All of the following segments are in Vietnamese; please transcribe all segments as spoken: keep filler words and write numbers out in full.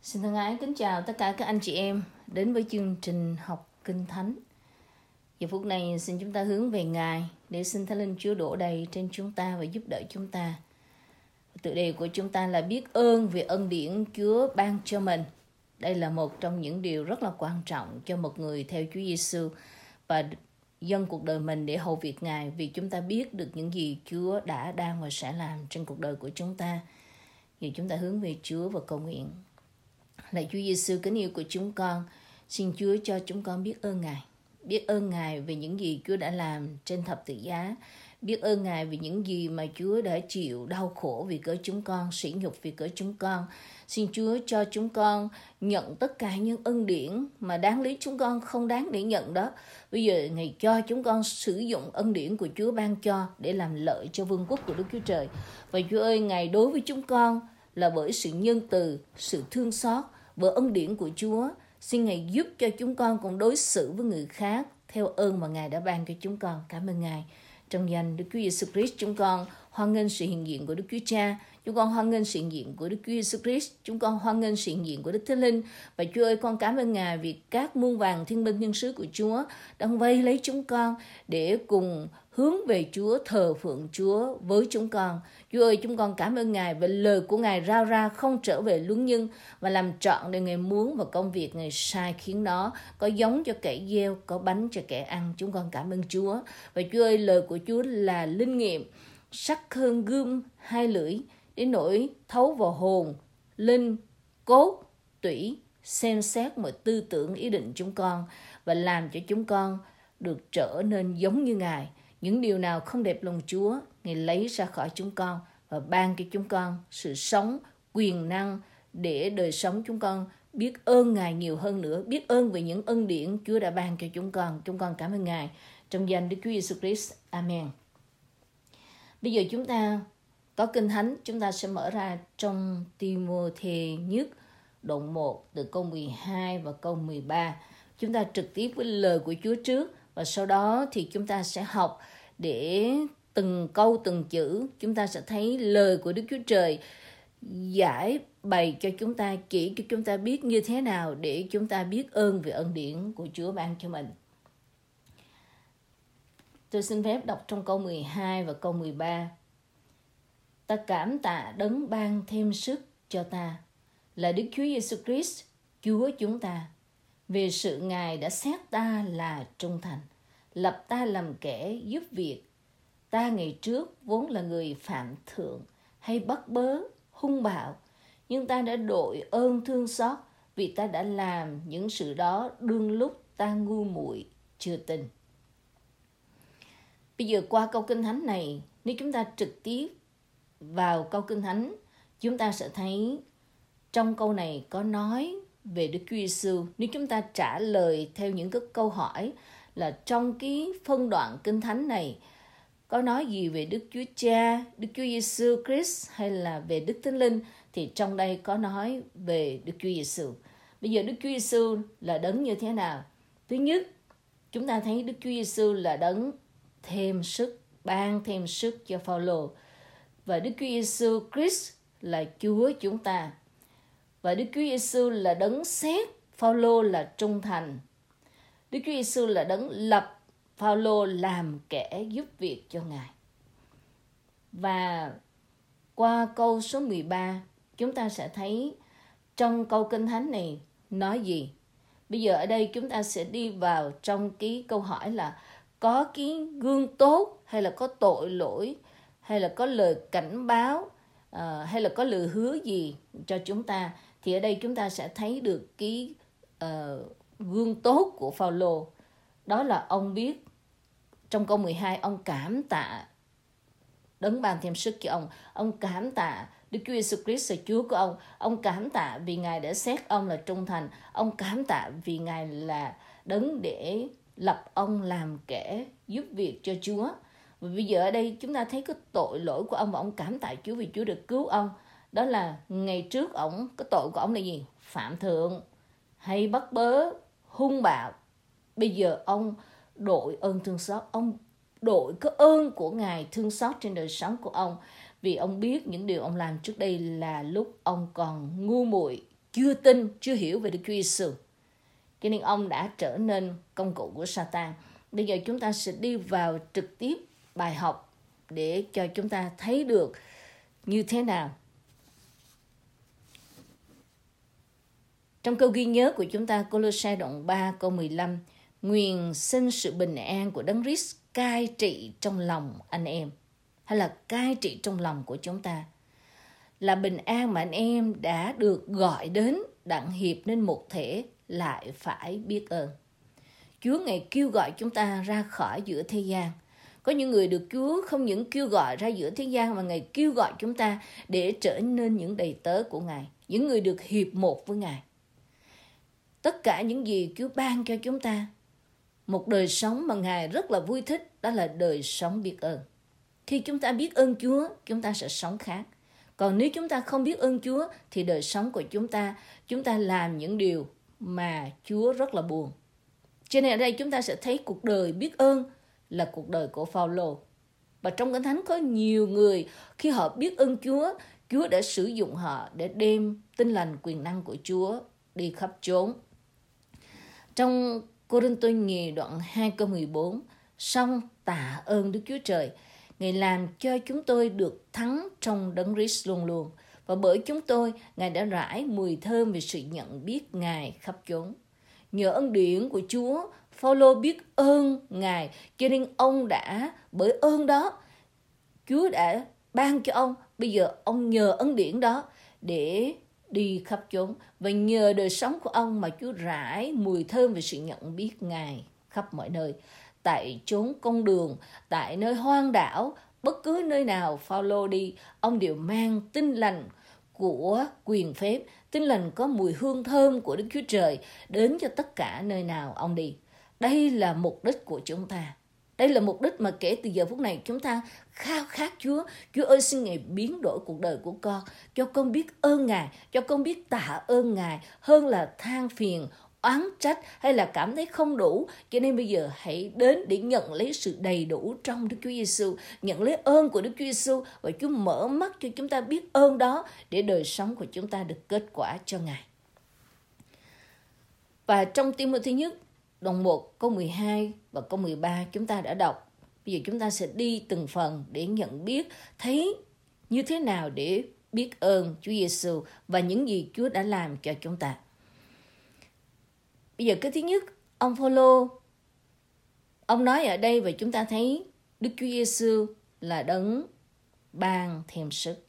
Xin thân ái kính chào tất cả các anh chị em đến với chương trình học Kinh Thánh. Giờ phút này xin chúng ta hướng về Ngài để xin Thánh Linh Chúa đổ đầy trên chúng ta và giúp đỡ chúng ta. Tựa đề của chúng ta là biết ơn vì ân điển Chúa ban cho mình. Đây là một trong những điều rất là quan trọng cho một người theo Chúa Giêsu và dâng cuộc đời mình để hầu việc Ngài, vì chúng ta biết được những gì Chúa đã, đang và sẽ làm trên cuộc đời của chúng ta. Giờ chúng ta hướng về Chúa và cầu nguyện. Lạy Chúa Giêsu kính yêu của chúng con, xin Chúa cho chúng con biết ơn Ngài. Biết ơn Ngài về những gì Chúa đã làm trên thập tự giá. Biết ơn Ngài vì những gì mà Chúa đã chịu đau khổ vì cớ chúng con, sỉ nhục vì cớ chúng con. Xin Chúa cho chúng con nhận tất cả những ân điển mà đáng lý chúng con không đáng để nhận đó. Bây giờ Ngài cho chúng con sử dụng ân điển của Chúa ban cho để làm lợi cho vương quốc của Đức Chúa Trời. Và Chúa ơi, Ngài đối với chúng con là bởi sự nhân từ, sự thương xót, bởi ân điển của Chúa. Xin Ngài giúp cho chúng con cùng đối xử với người khác theo ơn mà Ngài đã ban cho chúng con. Cảm ơn Ngài. Trong danh Đức Chúa Giêsu Christ, chúng con hoan nghênh sự hiện diện của Đức Chúa Cha. Chúng con hoan nghênh sự hiện diện của Đức Chúa Giêsu Christ. Chúng con hoan nghênh sự hiện diện của Đức Thánh Linh. Và Chúa ơi, con cảm ơn Ngài vì các muôn vàng thiên binh nhân sứ của Chúa đang vây lấy chúng con để cùng hướng về Chúa, thờ phượng Chúa với chúng con. Chúa ơi, chúng con cảm ơn Ngài về lời của Ngài rao ra không trở về luân nhân, và làm trọn điều Ngài muốn và công việc Ngài sai khiến nó có giống cho kẻ gieo, có bánh cho kẻ ăn. Chúng con cảm ơn Chúa. Và Chúa ơi, lời của Chúa là linh nghiệm, sắc hơn gươm hai lưỡi, đến nỗi thấu vào hồn, linh, cốt, tủy, xem xét mọi tư tưởng ý định chúng con và làm cho chúng con được trở nên giống như Ngài. Những điều nào không đẹp lòng Chúa, Ngài lấy ra khỏi chúng con và ban cho chúng con sự sống, quyền năng để đời sống chúng con biết ơn Ngài nhiều hơn nữa, biết ơn về những ân điển Chúa đã ban cho chúng con. Chúng con cảm ơn Ngài. Trong danh Đức Chúa Giêsu Christ. Amen. Bây giờ chúng ta có Kinh Thánh, chúng ta sẽ mở ra trong Ti-mô-thê nhất đoạn một từ câu mười hai và câu mười ba. Chúng ta trực tiếp với lời của Chúa trước, và sau đó thì chúng ta sẽ học để từng câu từng chữ chúng ta sẽ thấy lời của Đức Chúa Trời giải bày cho chúng ta, chỉ cho chúng ta biết như thế nào để chúng ta biết ơn về ân điển của Chúa ban cho mình. Tôi xin phép đọc trong câu mười hai và câu mười ba. Ta cảm tạ đấng ban thêm sức cho ta là Đức Chúa Giêsu Christ, Chúa chúng ta, về sự Ngài đã xét ta là trung thành, lập ta làm kẻ giúp việc. Ta ngày trước vốn là người phạm thượng hay bắt bớ, hung bạo, nhưng ta đã đội ơn thương xót vì ta đã làm những sự đó đương lúc ta ngu muội chưa tin. Bây giờ qua câu Kinh Thánh này, nếu chúng ta trực tiếp vào câu Kinh Thánh, chúng ta sẽ thấy trong câu này có nói về Đức Chúa Giêsu. Nếu chúng ta trả lời theo những cái câu hỏi là trong cái phân đoạn Kinh Thánh này có nói gì về Đức Chúa Cha, Đức Chúa Giêsu Christ hay là về Đức Thánh Linh, thì trong đây có nói về Đức Chúa Giêsu. Bây giờ Đức Chúa Giêsu là đấng như thế nào? Thứ nhất, chúng ta thấy Đức Chúa Giêsu là đấng thêm sức, ban thêm sức cho Phao-lô. Và Đức Chúa Giêsu Christ là Chúa chúng ta. Và Đức Chúa Giêsu là đấng xét Phao-lô là trung thành. Đức Chúa Giêsu là đấng lập Phao-lô làm kẻ giúp việc cho Ngài. Và qua câu số mười ba, chúng ta sẽ thấy trong câu Kinh Thánh này nói gì. Bây giờ ở đây chúng ta sẽ đi vào trong cái câu hỏi là có cái gương tốt hay là có tội lỗi, hay là có lời cảnh báo, uh, hay là có lời hứa gì cho chúng ta. Thì ở đây chúng ta sẽ thấy được cái uh, gương tốt của Phao-lô. Đó là ông biết trong câu mười hai, ông cảm tạ đấng ban thêm sức cho ông. Ông cảm tạ Đức Chúa Giêsu Christ là Chúa của ông. Ông cảm tạ vì Ngài đã xét ông là trung thành. Ông cảm tạ vì Ngài là đấng để lập ông làm kẻ giúp việc cho Chúa. Và bây giờ ở đây chúng ta thấy cái tội lỗi của ông, và ông cảm tạ Chúa vì Chúa được cứu ông. Đó là ngày trước ông, cái tội của ông là gì? Phạm thượng, hay bắt bớ, hung bạo. Bây giờ ông đội ơn thương xót, ông đội cái ơn của Ngài thương xót trên đời sống của ông, vì ông biết những điều ông làm trước đây là lúc ông còn ngu muội chưa tin, chưa hiểu về Đức Chúa Giêsu. Cho nên ông đã trở nên công cụ của Satan. Bây giờ chúng ta sẽ đi vào trực tiếp bài học để cho chúng ta thấy được như thế nào. Trong câu ghi nhớ của chúng ta, Cô-lô-sai đoạn ba câu mười lăm, nguyện xin sự bình an của Đấng Christ cai trị trong lòng anh em, hay là cai trị trong lòng của chúng ta. Là bình an mà anh em đã được gọi đến đặng hiệp nên một thể, lại phải biết ơn. Chúa Ngài kêu gọi chúng ta ra khỏi giữa thế gian. Có những người được Chúa không những kêu gọi ra giữa thế gian, mà Ngài kêu gọi chúng ta để trở nên những đầy tớ của Ngài, những người được hiệp một với Ngài. Tất cả những gì Chúa ban cho chúng ta, một đời sống mà Ngài rất là vui thích, đó là đời sống biết ơn. Khi chúng ta biết ơn Chúa, chúng ta sẽ sống khác. Còn nếu chúng ta không biết ơn Chúa, thì đời sống của chúng ta, chúng ta làm những điều mà Chúa rất là buồn. Cho nên ở đây chúng ta sẽ thấy cuộc đời biết ơn là cuộc đời của Phao-lô. Và trong Kinh Thánh có nhiều người khi họ biết ơn Chúa, Chúa đã sử dụng họ để đem tin lành quyền năng của Chúa đi khắp chốn. Trong Cô-rinh-tô nhì đoạn hai câu mười bốn, song tạ ơn Đức Chúa Trời, Ngài làm cho chúng tôi được thắng trong Đấng Christ luôn luôn. Và bởi chúng tôi, Ngài đã rải mùi thơm về sự nhận biết Ngài khắp chốn. Nhờ ân điển của Chúa, Phao-lô biết ơn Ngài, cho nên ông đã, bởi ơn đó, Chúa đã ban cho ông. Bây giờ ông nhờ ân điển đó để đi khắp chốn. Và nhờ đời sống của ông mà Chúa rải mùi thơm về sự nhận biết Ngài khắp mọi nơi. Tại chốn công đường, tại nơi hoang đảo, bất cứ nơi nào Phao-lô đi, ông đều mang tin lành của quyền phép, tin lành có mùi hương thơm của Đức Chúa Trời đến cho tất cả nơi nào ông đi. Đây là mục đích của chúng ta. Đây là mục đích mà kể từ giờ phút này chúng ta khao khát Chúa. Chúa ơi, xin Ngài biến đổi cuộc đời của con, cho con biết ơn Ngài, cho con biết tạ ơn Ngài hơn là than phiền, oán trách hay là cảm thấy không đủ. Cho nên bây giờ hãy đến để nhận lấy sự đầy đủ trong Đức Chúa Giêsu, nhận lấy ơn của Đức Chúa Giêsu, và Chúa mở mắt cho chúng ta biết ơn đó để đời sống của chúng ta được kết quả cho Ngài. Và trong Ti-mô-thê nhất đoạn một câu mười hai và câu mười ba chúng ta đã đọc. Bây giờ chúng ta sẽ đi từng phần để nhận biết, thấy như thế nào để biết ơn Chúa Giêsu và những gì Chúa đã làm cho chúng ta. Bây giờ cái thứ nhất, ông Phao-lô, ông nói ở đây và chúng ta thấy Đức Chúa Giêsu là đấng ban thêm sức.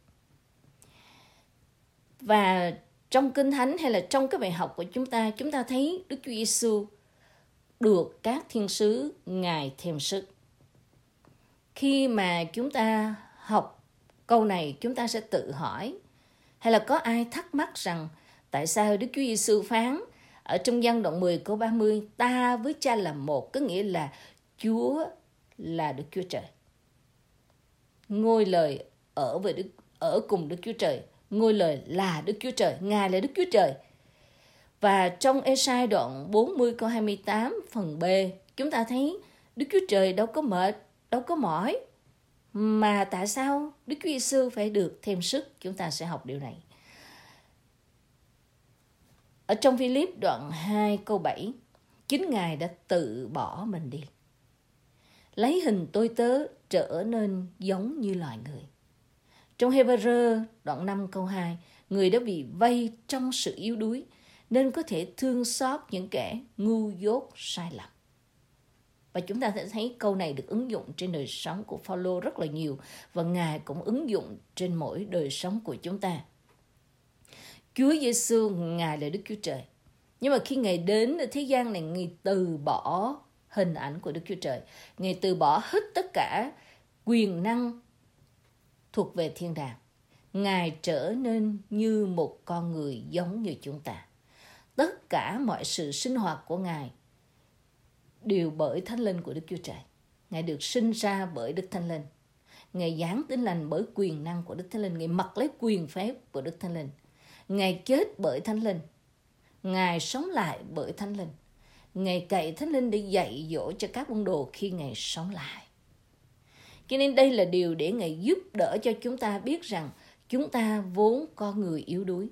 Và trong Kinh Thánh hay là trong cái bài học của chúng ta, chúng ta thấy Đức Chúa Giêsu được các thiên sứ Ngài thêm sức. Khi mà chúng ta học câu này, chúng ta sẽ tự hỏi, hay là có ai thắc mắc rằng tại sao Đức Chúa Giêsu phán ở trong Giăng đoạn mười câu ba mươi, ta với Cha là một, có nghĩa là Chúa là Đức Chúa Trời. Ngôi lời ở với Đức, ở cùng Đức Chúa Trời, ngôi lời là Đức Chúa Trời, Ngài là Đức Chúa Trời. Và trong Ê-sai đoạn bốn mươi câu hai mươi tám phần B, chúng ta thấy Đức Chúa Trời đâu có mệt, đâu có mỏi, mà tại sao Đức Chúa Giêsu phải được thêm sức? Chúng ta sẽ học điều này. Ở trong Phi-líp đoạn hai câu bảy, chính Ngài đã tự bỏ mình đi, lấy hình tôi tớ trở nên giống như loài người. Trong Hê-bơ-rơ đoạn năm câu hai, người đã bị vây trong sự yếu đuối nên có thể thương xót những kẻ ngu dốt sai lầm. Và chúng ta sẽ thấy câu này được ứng dụng trên đời sống của Phao-lô rất là nhiều, và Ngài cũng ứng dụng trên mỗi đời sống của chúng ta. Chúa Giêsu, Ngài là Đức Chúa Trời. Nhưng mà khi Ngài đến ở thế gian này, Ngài từ bỏ hình ảnh của Đức Chúa Trời. Ngài từ bỏ hết tất cả quyền năng thuộc về thiên đàng. Ngài trở nên như một con người giống như chúng ta. Tất cả mọi sự sinh hoạt của Ngài đều bởi Thánh Linh của Đức Chúa Trời. Ngài được sinh ra bởi Đức Thánh Linh. Ngài giáng tin lành bởi quyền năng của Đức Thánh Linh. Ngài mặc lấy quyền phép của Đức Thánh Linh. Ngài chết bởi Thánh Linh. Ngài sống lại bởi Thánh Linh. Ngài cậy Thánh Linh để dạy dỗ cho các môn đồ khi Ngài sống lại. Cho nên đây là điều để Ngài giúp đỡ cho chúng ta biết rằng chúng ta vốn con người yếu đuối.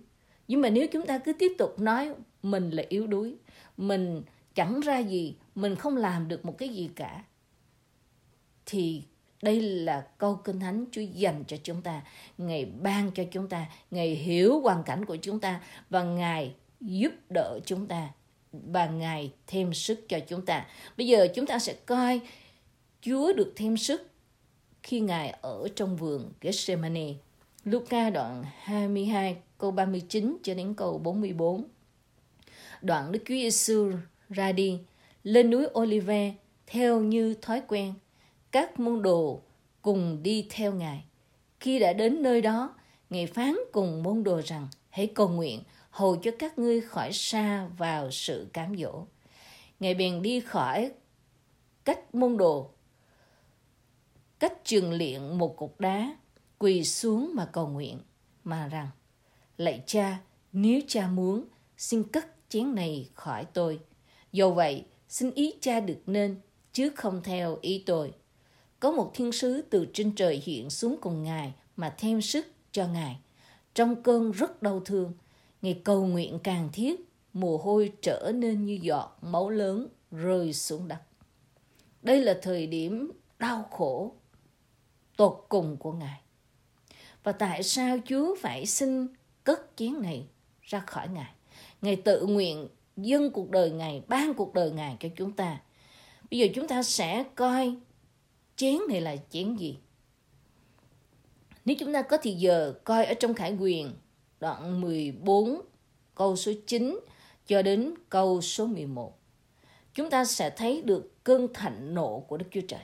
Nhưng mà nếu chúng ta cứ tiếp tục nói mình là yếu đuối, mình chẳng ra gì, mình không làm được một cái gì cả, thì đây là câu Kinh Thánh Chúa dành cho chúng ta. Ngài ban cho chúng ta, Ngài hiểu hoàn cảnh của chúng ta và Ngài giúp đỡ chúng ta và Ngài thêm sức cho chúng ta. Bây giờ chúng ta sẽ coi Chúa được thêm sức khi Ngài ở trong vườn Gethsemane. Luca đoạn hai mươi hai câu ba mươi chín cho đến câu bốn mươi bốn. Đoạn Đức Chúa Giêsu ra đi lên núi Olive theo như thói quen. Các môn đồ cùng đi theo Ngài. Khi đã đến nơi đó, Ngài phán cùng môn đồ rằng: hãy cầu nguyện hầu cho các ngươi khỏi sa vào sự cám dỗ. Ngài bèn đi khỏi cách môn đồ, cách chừng liệng một cục đá, quỳ xuống mà cầu nguyện, mà rằng: lạy Cha, nếu Cha muốn, xin cất chén này khỏi tôi. Dầu vậy, xin ý Cha được nên, chứ không theo ý tôi. Có một thiên sứ từ trên trời hiện xuống cùng Ngài mà thêm sức cho Ngài. Trong cơn rất đau thương, Ngài cầu nguyện càng thiết, mồ hôi trở nên như giọt máu lớn rơi xuống đất. Đây là thời điểm đau khổ tột cùng của Ngài. Và tại sao Chúa phải xin cất chén này ra khỏi Ngài? Ngài tự nguyện dâng cuộc đời Ngài, ban cuộc đời Ngài cho chúng ta. Bây giờ chúng ta sẽ coi chén này là chén gì. Nếu chúng ta có thì giờ coi ở trong Khải Huyền đoạn mười bốn câu số chín cho đến câu số mười một, chúng ta sẽ thấy được cơn thạnh nộ của Đức Chúa Trời.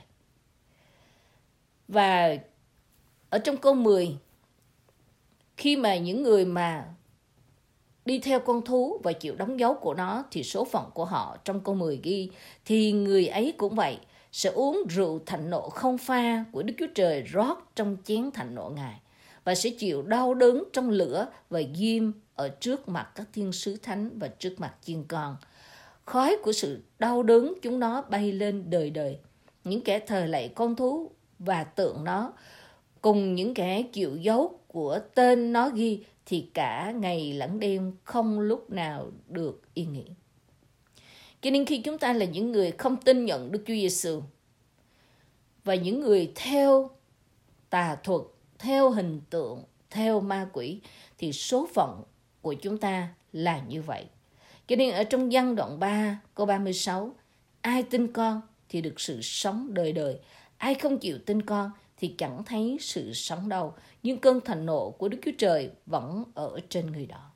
Và ở trong câu mười, khi mà những người mà đi theo con thú và chịu đóng dấu của nó, thì số phận của họ trong câu mười ghi: thì người ấy cũng vậy, sẽ uống rượu thạnh nộ không pha của Đức Chúa Trời rót trong chén thạnh nộ Ngài, và sẽ chịu đau đớn trong lửa và ghim ở trước mặt các thiên sứ thánh và trước mặt chiên con. Khói của sự đau đớn chúng nó bay lên đời đời. Những kẻ thờ lạy con thú và tượng nó, cùng những kẻ chịu dấu của tên nó ghi, thì cả ngày lẫn đêm không lúc nào được yên nghỉ. Cho nên khi chúng ta là những người không tin nhận Đức Chúa Giêsu và những người theo tà thuật, theo hình tượng, theo ma quỷ, thì số phận của chúng ta là như vậy. Cho nên ở trong Giăng đoạn ba câu ba mươi sáu, ai tin con thì được sự sống đời đời, ai không chịu tin con thì chẳng thấy sự sống đâu, nhưng cơn thạnh nộ của Đức Chúa Trời vẫn ở trên người đó.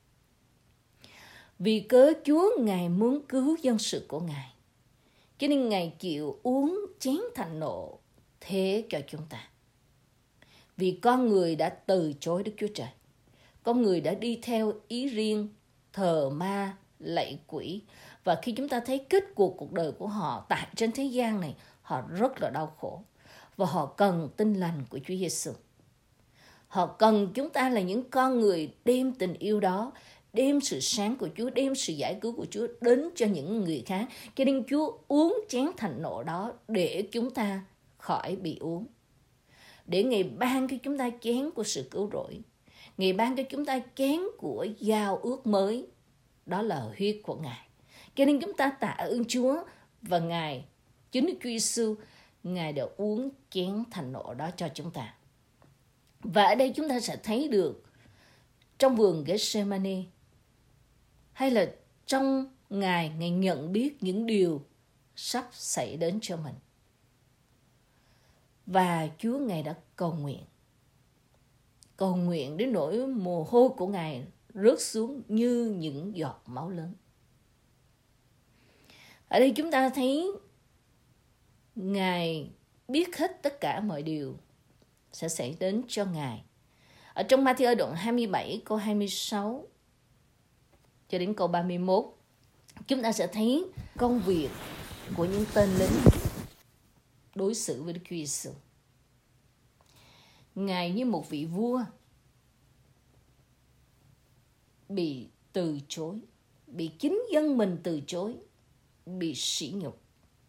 Vì cớ Chúa Ngài muốn cứu dân sự của Ngài, cho nên Ngài chịu uống chén thạnh nộ thế cho chúng ta. Vì con người đã từ chối Đức Chúa Trời, con người đã đi theo ý riêng, thờ ma, lạy quỷ. Và khi chúng ta thấy kết cuộc cuộc đời của họ tại trên thế gian này, họ rất là đau khổ. Và họ cần tin lành của Chúa Giêsu. Họ cần chúng ta là những con người đem tình yêu đó, đem sự sáng của Chúa, đem sự giải cứu của Chúa đến cho những người khác. Cho nên Chúa uống chén thạnh nộ đó để chúng ta khỏi bị uống. Để Ngài ban cho chúng ta chén của sự cứu rỗi. Ngài ban cho chúng ta chén của giao ước mới. Đó là huyết của Ngài. Cho nên chúng ta tạ ơn Chúa và Ngài, chính Đức Chúa Giêsu, Ngài đã uống chén thạnh nộ đó cho chúng ta. Và ở đây chúng ta sẽ thấy được trong vườn Gethsemane, hay là trong Ngài, Ngài nhận biết những điều sắp xảy đến cho mình. Và Chúa Ngài đã cầu nguyện. Cầu nguyện đến nỗi mồ hôi của Ngài rớt xuống như những giọt máu lớn. Ở đây chúng ta thấy Ngài biết hết tất cả mọi điều sẽ xảy đến cho Ngài. Ở trong Ma-thi-ơ đoạn hai mươi bảy câu hai mươi sáu cho đến câu ba mươi mốt, chúng ta sẽ thấy công việc của những tên lính đối xử với Đức Chúa Giêsu. Ngài như một vị vua bị từ chối, bị chính dân mình từ chối, bị sỉ nhục.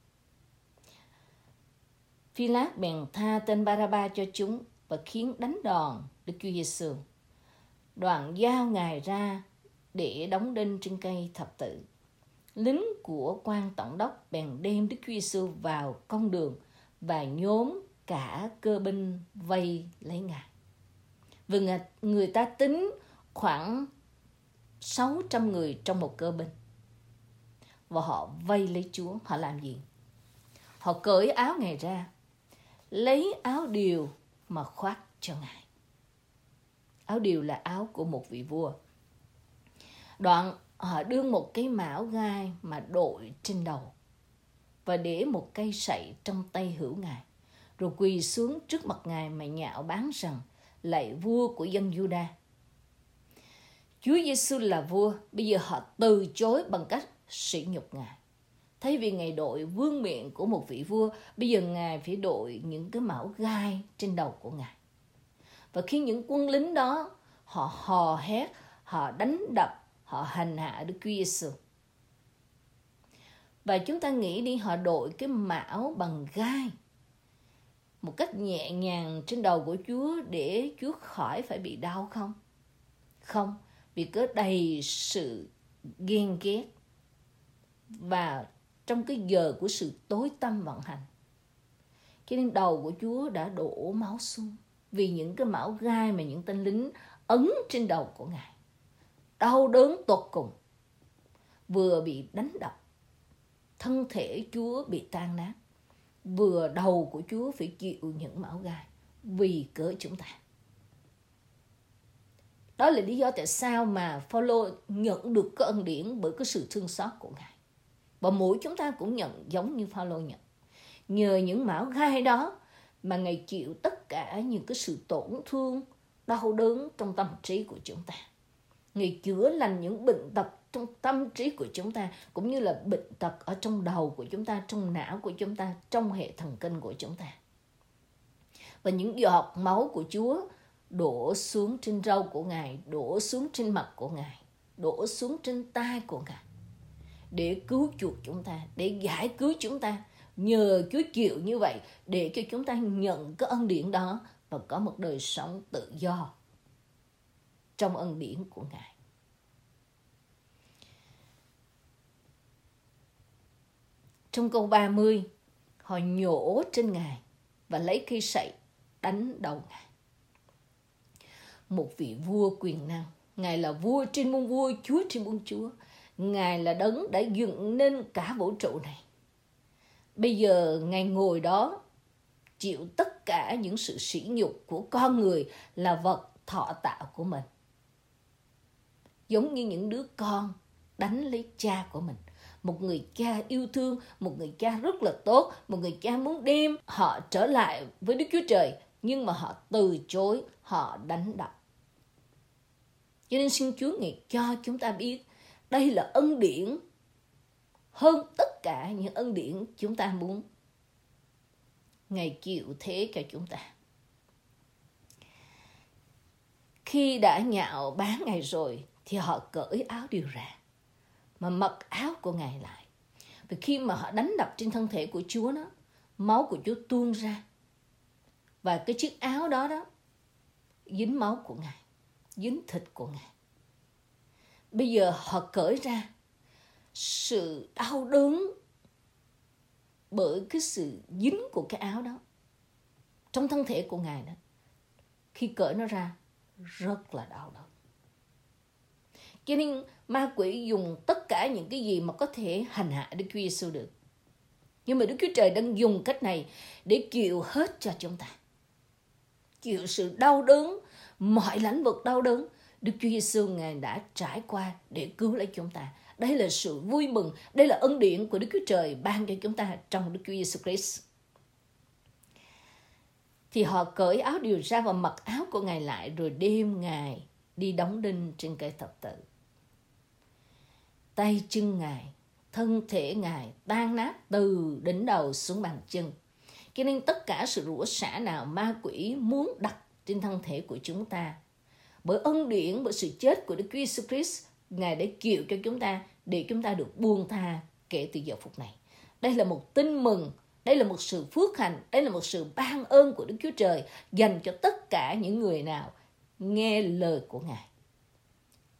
Phi-lát bèn tha tên Ba-ra-ba cho chúng và khiến đánh đòn Đức Chúa Giêsu. Đoạn giao Ngài ra để đóng đinh trên cây thập tự. Lính của quan tổng đốc bèn đem Đức Chúa Giêsu vào con đường và nhóm cả cơ binh vây lấy Ngài. Vì người ta tính khoảng sáu trăm người trong một cơ binh. Và họ vây lấy Chúa. Họ làm gì? Họ cởi áo Ngài ra, lấy áo điều mà khoác cho Ngài. Áo điều là áo của một vị vua. Đoạn họ đưa một cái mão gai mà đội trên đầu và để một cây sậy trong tay hữu Ngài, rồi quỳ xuống trước mặt Ngài mà nhạo báng rằng: lạy vua của dân Giu-đa. Chúa Giêsu là vua. Bây giờ họ từ chối bằng cách sỉ nhục Ngài. Thay vì Ngài đội vương miện của một vị vua, bây giờ Ngài phải đội những cái mão gai trên đầu của Ngài. Và khi những quân lính đó, họ hò hét, họ đánh đập, họ hành hạ Đức Chúa Giêsu. Và chúng ta nghĩ đi, họ đội cái mão bằng gai một cách nhẹ nhàng trên đầu của Chúa để Chúa khỏi phải bị đau không? Không, vì có đầy sự ghen ghét và trong cái giờ của sự tối tăm vận hành. Cho nên đầu của Chúa đã đổ máu xuống vì những cái mão gai mà những tên lính ấn trên đầu của Ngài. Đau đớn tột cùng, vừa bị đánh đập, thân thể Chúa bị tan nát, vừa đầu của Chúa phải chịu những mão gai vì cớ chúng ta. Đó là lý do tại sao mà Phao-lô nhận được cái ân điển bởi cái sự thương xót của Ngài. Và mỗi chúng ta cũng nhận giống như Phao-lô nhận. Nhờ những mão gai đó mà Ngài chịu tất cả những cái sự tổn thương, đau đớn trong tâm trí của chúng ta. Ngài chữa lành những bệnh tật trong tâm trí của chúng ta, cũng như là bệnh tật ở trong đầu của chúng ta, trong não của chúng ta, trong hệ thần kinh của chúng ta. Và những giọt máu của Chúa đổ xuống trên râu của Ngài, đổ xuống trên mặt của Ngài, đổ xuống trên tai của Ngài để cứu chuộc chúng ta, để giải cứu chúng ta. Nhờ Chúa chịu như vậy để cho chúng ta nhận cái ân điển đó và có một đời sống tự do trong ân điển của Ngài. Trong câu ba mươi, họ nhổ trên Ngài và lấy cây sậy đánh đầu Ngài. Một vị vua quyền năng, Ngài là vua trên muôn vua, Chúa trên muôn chúa. Ngài là đấng đã dựng nên cả vũ trụ này. Bây giờ Ngài ngồi đó chịu tất cả những sự sỉ nhục của con người là vật thọ tạo của mình. Giống như những đứa con đánh lấy cha của mình. Một người cha yêu thương, một người cha rất là tốt, một người cha muốn đem họ trở lại với Đức Chúa Trời, nhưng mà họ từ chối, họ đánh đập. Cho nên xin Chúa Ngài cho chúng ta biết đây là ân điển hơn tất cả những ân điển chúng ta muốn. Ngài chịu thế cho chúng ta. Khi đã nhạo báng Ngài rồi thì họ cởi áo điều ra mà mặc áo của Ngài lại. Và khi mà họ đánh đập trên thân thể của Chúa đó, máu của Chúa tuôn ra. Và cái chiếc áo đó đó dính máu của Ngài, dính thịt của Ngài. Bây giờ họ cởi ra sự đau đớn bởi cái sự dính của cái áo đó trong thân thể của Ngài đó. Khi cởi nó ra rất là đau đớn. Cho nên ma quỷ dùng tất cả những cái gì mà có thể hành hạ Đức Chúa Giêsu được. Nhưng mà Đức Chúa Trời đang dùng cách này để chịu hết cho chúng ta. Chịu sự đau đớn, mọi lãnh vực đau đớn Đức Chúa Giêsu Ngài đã trải qua để cứu lấy chúng ta. Đây là sự vui mừng, đây là ân điển của Đức Chúa Trời ban cho chúng ta trong Đức Chúa Giêsu Christ. Thì họ cởi áo điều ra và mặc áo của Ngài lại, rồi đem Ngài đi đóng đinh trên cây thập tự. Tay chân Ngài, thân thể Ngài tan nát từ đỉnh đầu xuống bàn chân. Cho nên tất cả sự rủa xả nào ma quỷ muốn đặt trên thân thể của chúng ta, bởi ân điển, bởi sự chết của Đức Chúa Giêsu Christ, Ngài đã chịu cho chúng ta để chúng ta được buông tha kể từ giờ phút này. Đây là một tin mừng, đây là một sự phước hạnh, đây là một sự ban ơn của Đức Chúa Trời dành cho tất cả những người nào nghe lời của Ngài.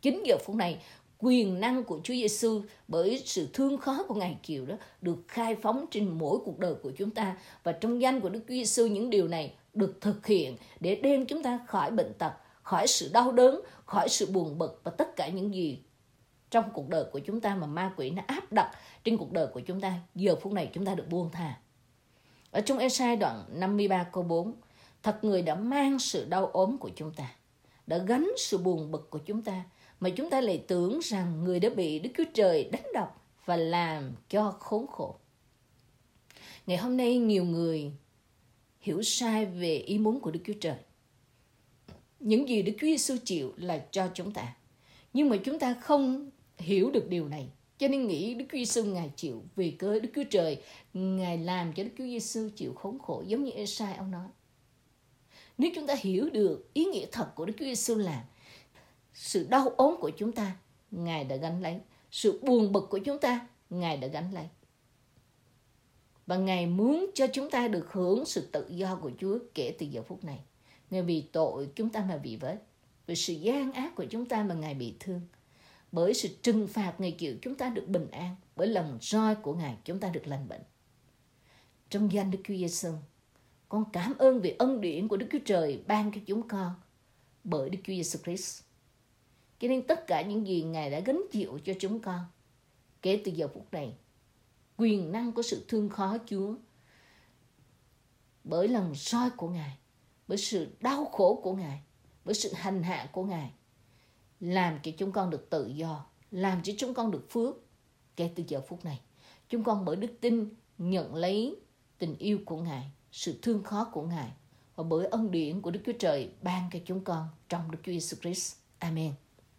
Chính giờ phút này, quyền năng của Chúa Giêsu bởi sự thương khó của Ngài chịu đó được khai phóng trên mỗi cuộc đời của chúng ta. Và trong danh của Đức Chúa Giêsu, những điều này được thực hiện để đem chúng ta khỏi bệnh tật, khỏi sự đau đớn, khỏi sự buồn bực và tất cả những gì trong cuộc đời của chúng ta mà ma quỷ nó áp đặt trên cuộc đời của chúng ta. Giờ phút này chúng ta được buông tha. Ở trong Ê-sai đoạn năm mươi ba câu bốn, thật người đã mang sự đau ốm của chúng ta, đã gánh sự buồn bực của chúng ta, mà chúng ta lại tưởng rằng người đã bị Đức Chúa Trời đánh đập và làm cho khốn khổ. Ngày hôm nay nhiều người hiểu sai về ý muốn của Đức Chúa Trời. Những gì Đức Chúa Giêsu chịu là cho chúng ta, nhưng mà chúng ta không hiểu được điều này, cho nên nghĩ Đức Chúa Giêsu Ngài chịu vì cớ Đức Chúa Trời Ngài làm cho Đức Chúa Giêsu chịu khốn khổ, giống như Ê-sai ông nói. Nếu chúng ta hiểu được ý nghĩa thật của Đức Chúa Giêsu làm, sự đau ốm của chúng ta Ngài đã gánh lấy, sự buồn bực của chúng ta Ngài đã gánh lấy, và Ngài muốn cho chúng ta được hưởng sự tự do của Chúa kể từ giờ phút này. Ngài vì tội chúng ta mà bị vết, vì sự gian ác của chúng ta mà Ngài bị thương, bởi sự trừng phạt Ngài chịu chúng ta được bình an, bởi lần roi của Ngài chúng ta được lành bệnh. Trong danh Đức Chúa Giêsu, con cảm ơn vì ân điển của Đức Chúa Trời ban cho chúng con bởi Đức Chúa Giêsu Christ. Cho nên tất cả những gì Ngài đã gánh chịu cho chúng con, kể từ giờ phút này, quyền năng của sự thương khó Chúa, bởi lần roi của Ngài, bởi sự đau khổ của Ngài, bởi sự hành hạ của Ngài, làm cho chúng con được tự do, làm cho chúng con được phước. Kể từ giờ phút này, chúng con bởi đức tin nhận lấy tình yêu của Ngài, sự thương khó của Ngài, và bởi ân điển của Đức Chúa Trời ban cho chúng con trong Đức Chúa Giêsu Christ. Amen.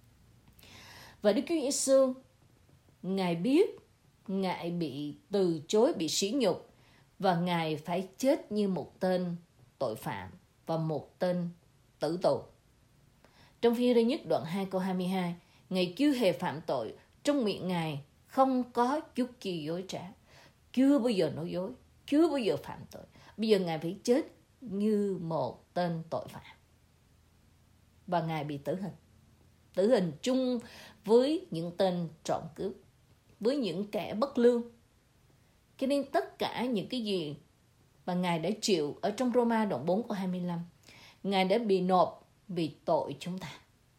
Và Đức Chúa Giêsu, Ngài biết Ngài bị từ chối, bị sỉ nhục, và Ngài phải chết như một tên tội phạm và một tên tử tù. Trong Phi-e-rơ nhất đoạn hai câu hai mươi hai, Ngài chưa hề phạm tội, trong miệng Ngài không có chút chi dối trá, chưa bao giờ nói dối, chưa bao giờ phạm tội. Bây giờ Ngài phải chết như một tên tội phạm, và Ngài bị tử hình. Tử hình chung với những tên trộm cướp, với những kẻ bất lương. Cho nên tất cả những cái gì mà Ngài đã chịu ở trong Roma đoạn bốn câu hai mươi lăm, Ngài đã bị nộp vì tội chúng ta,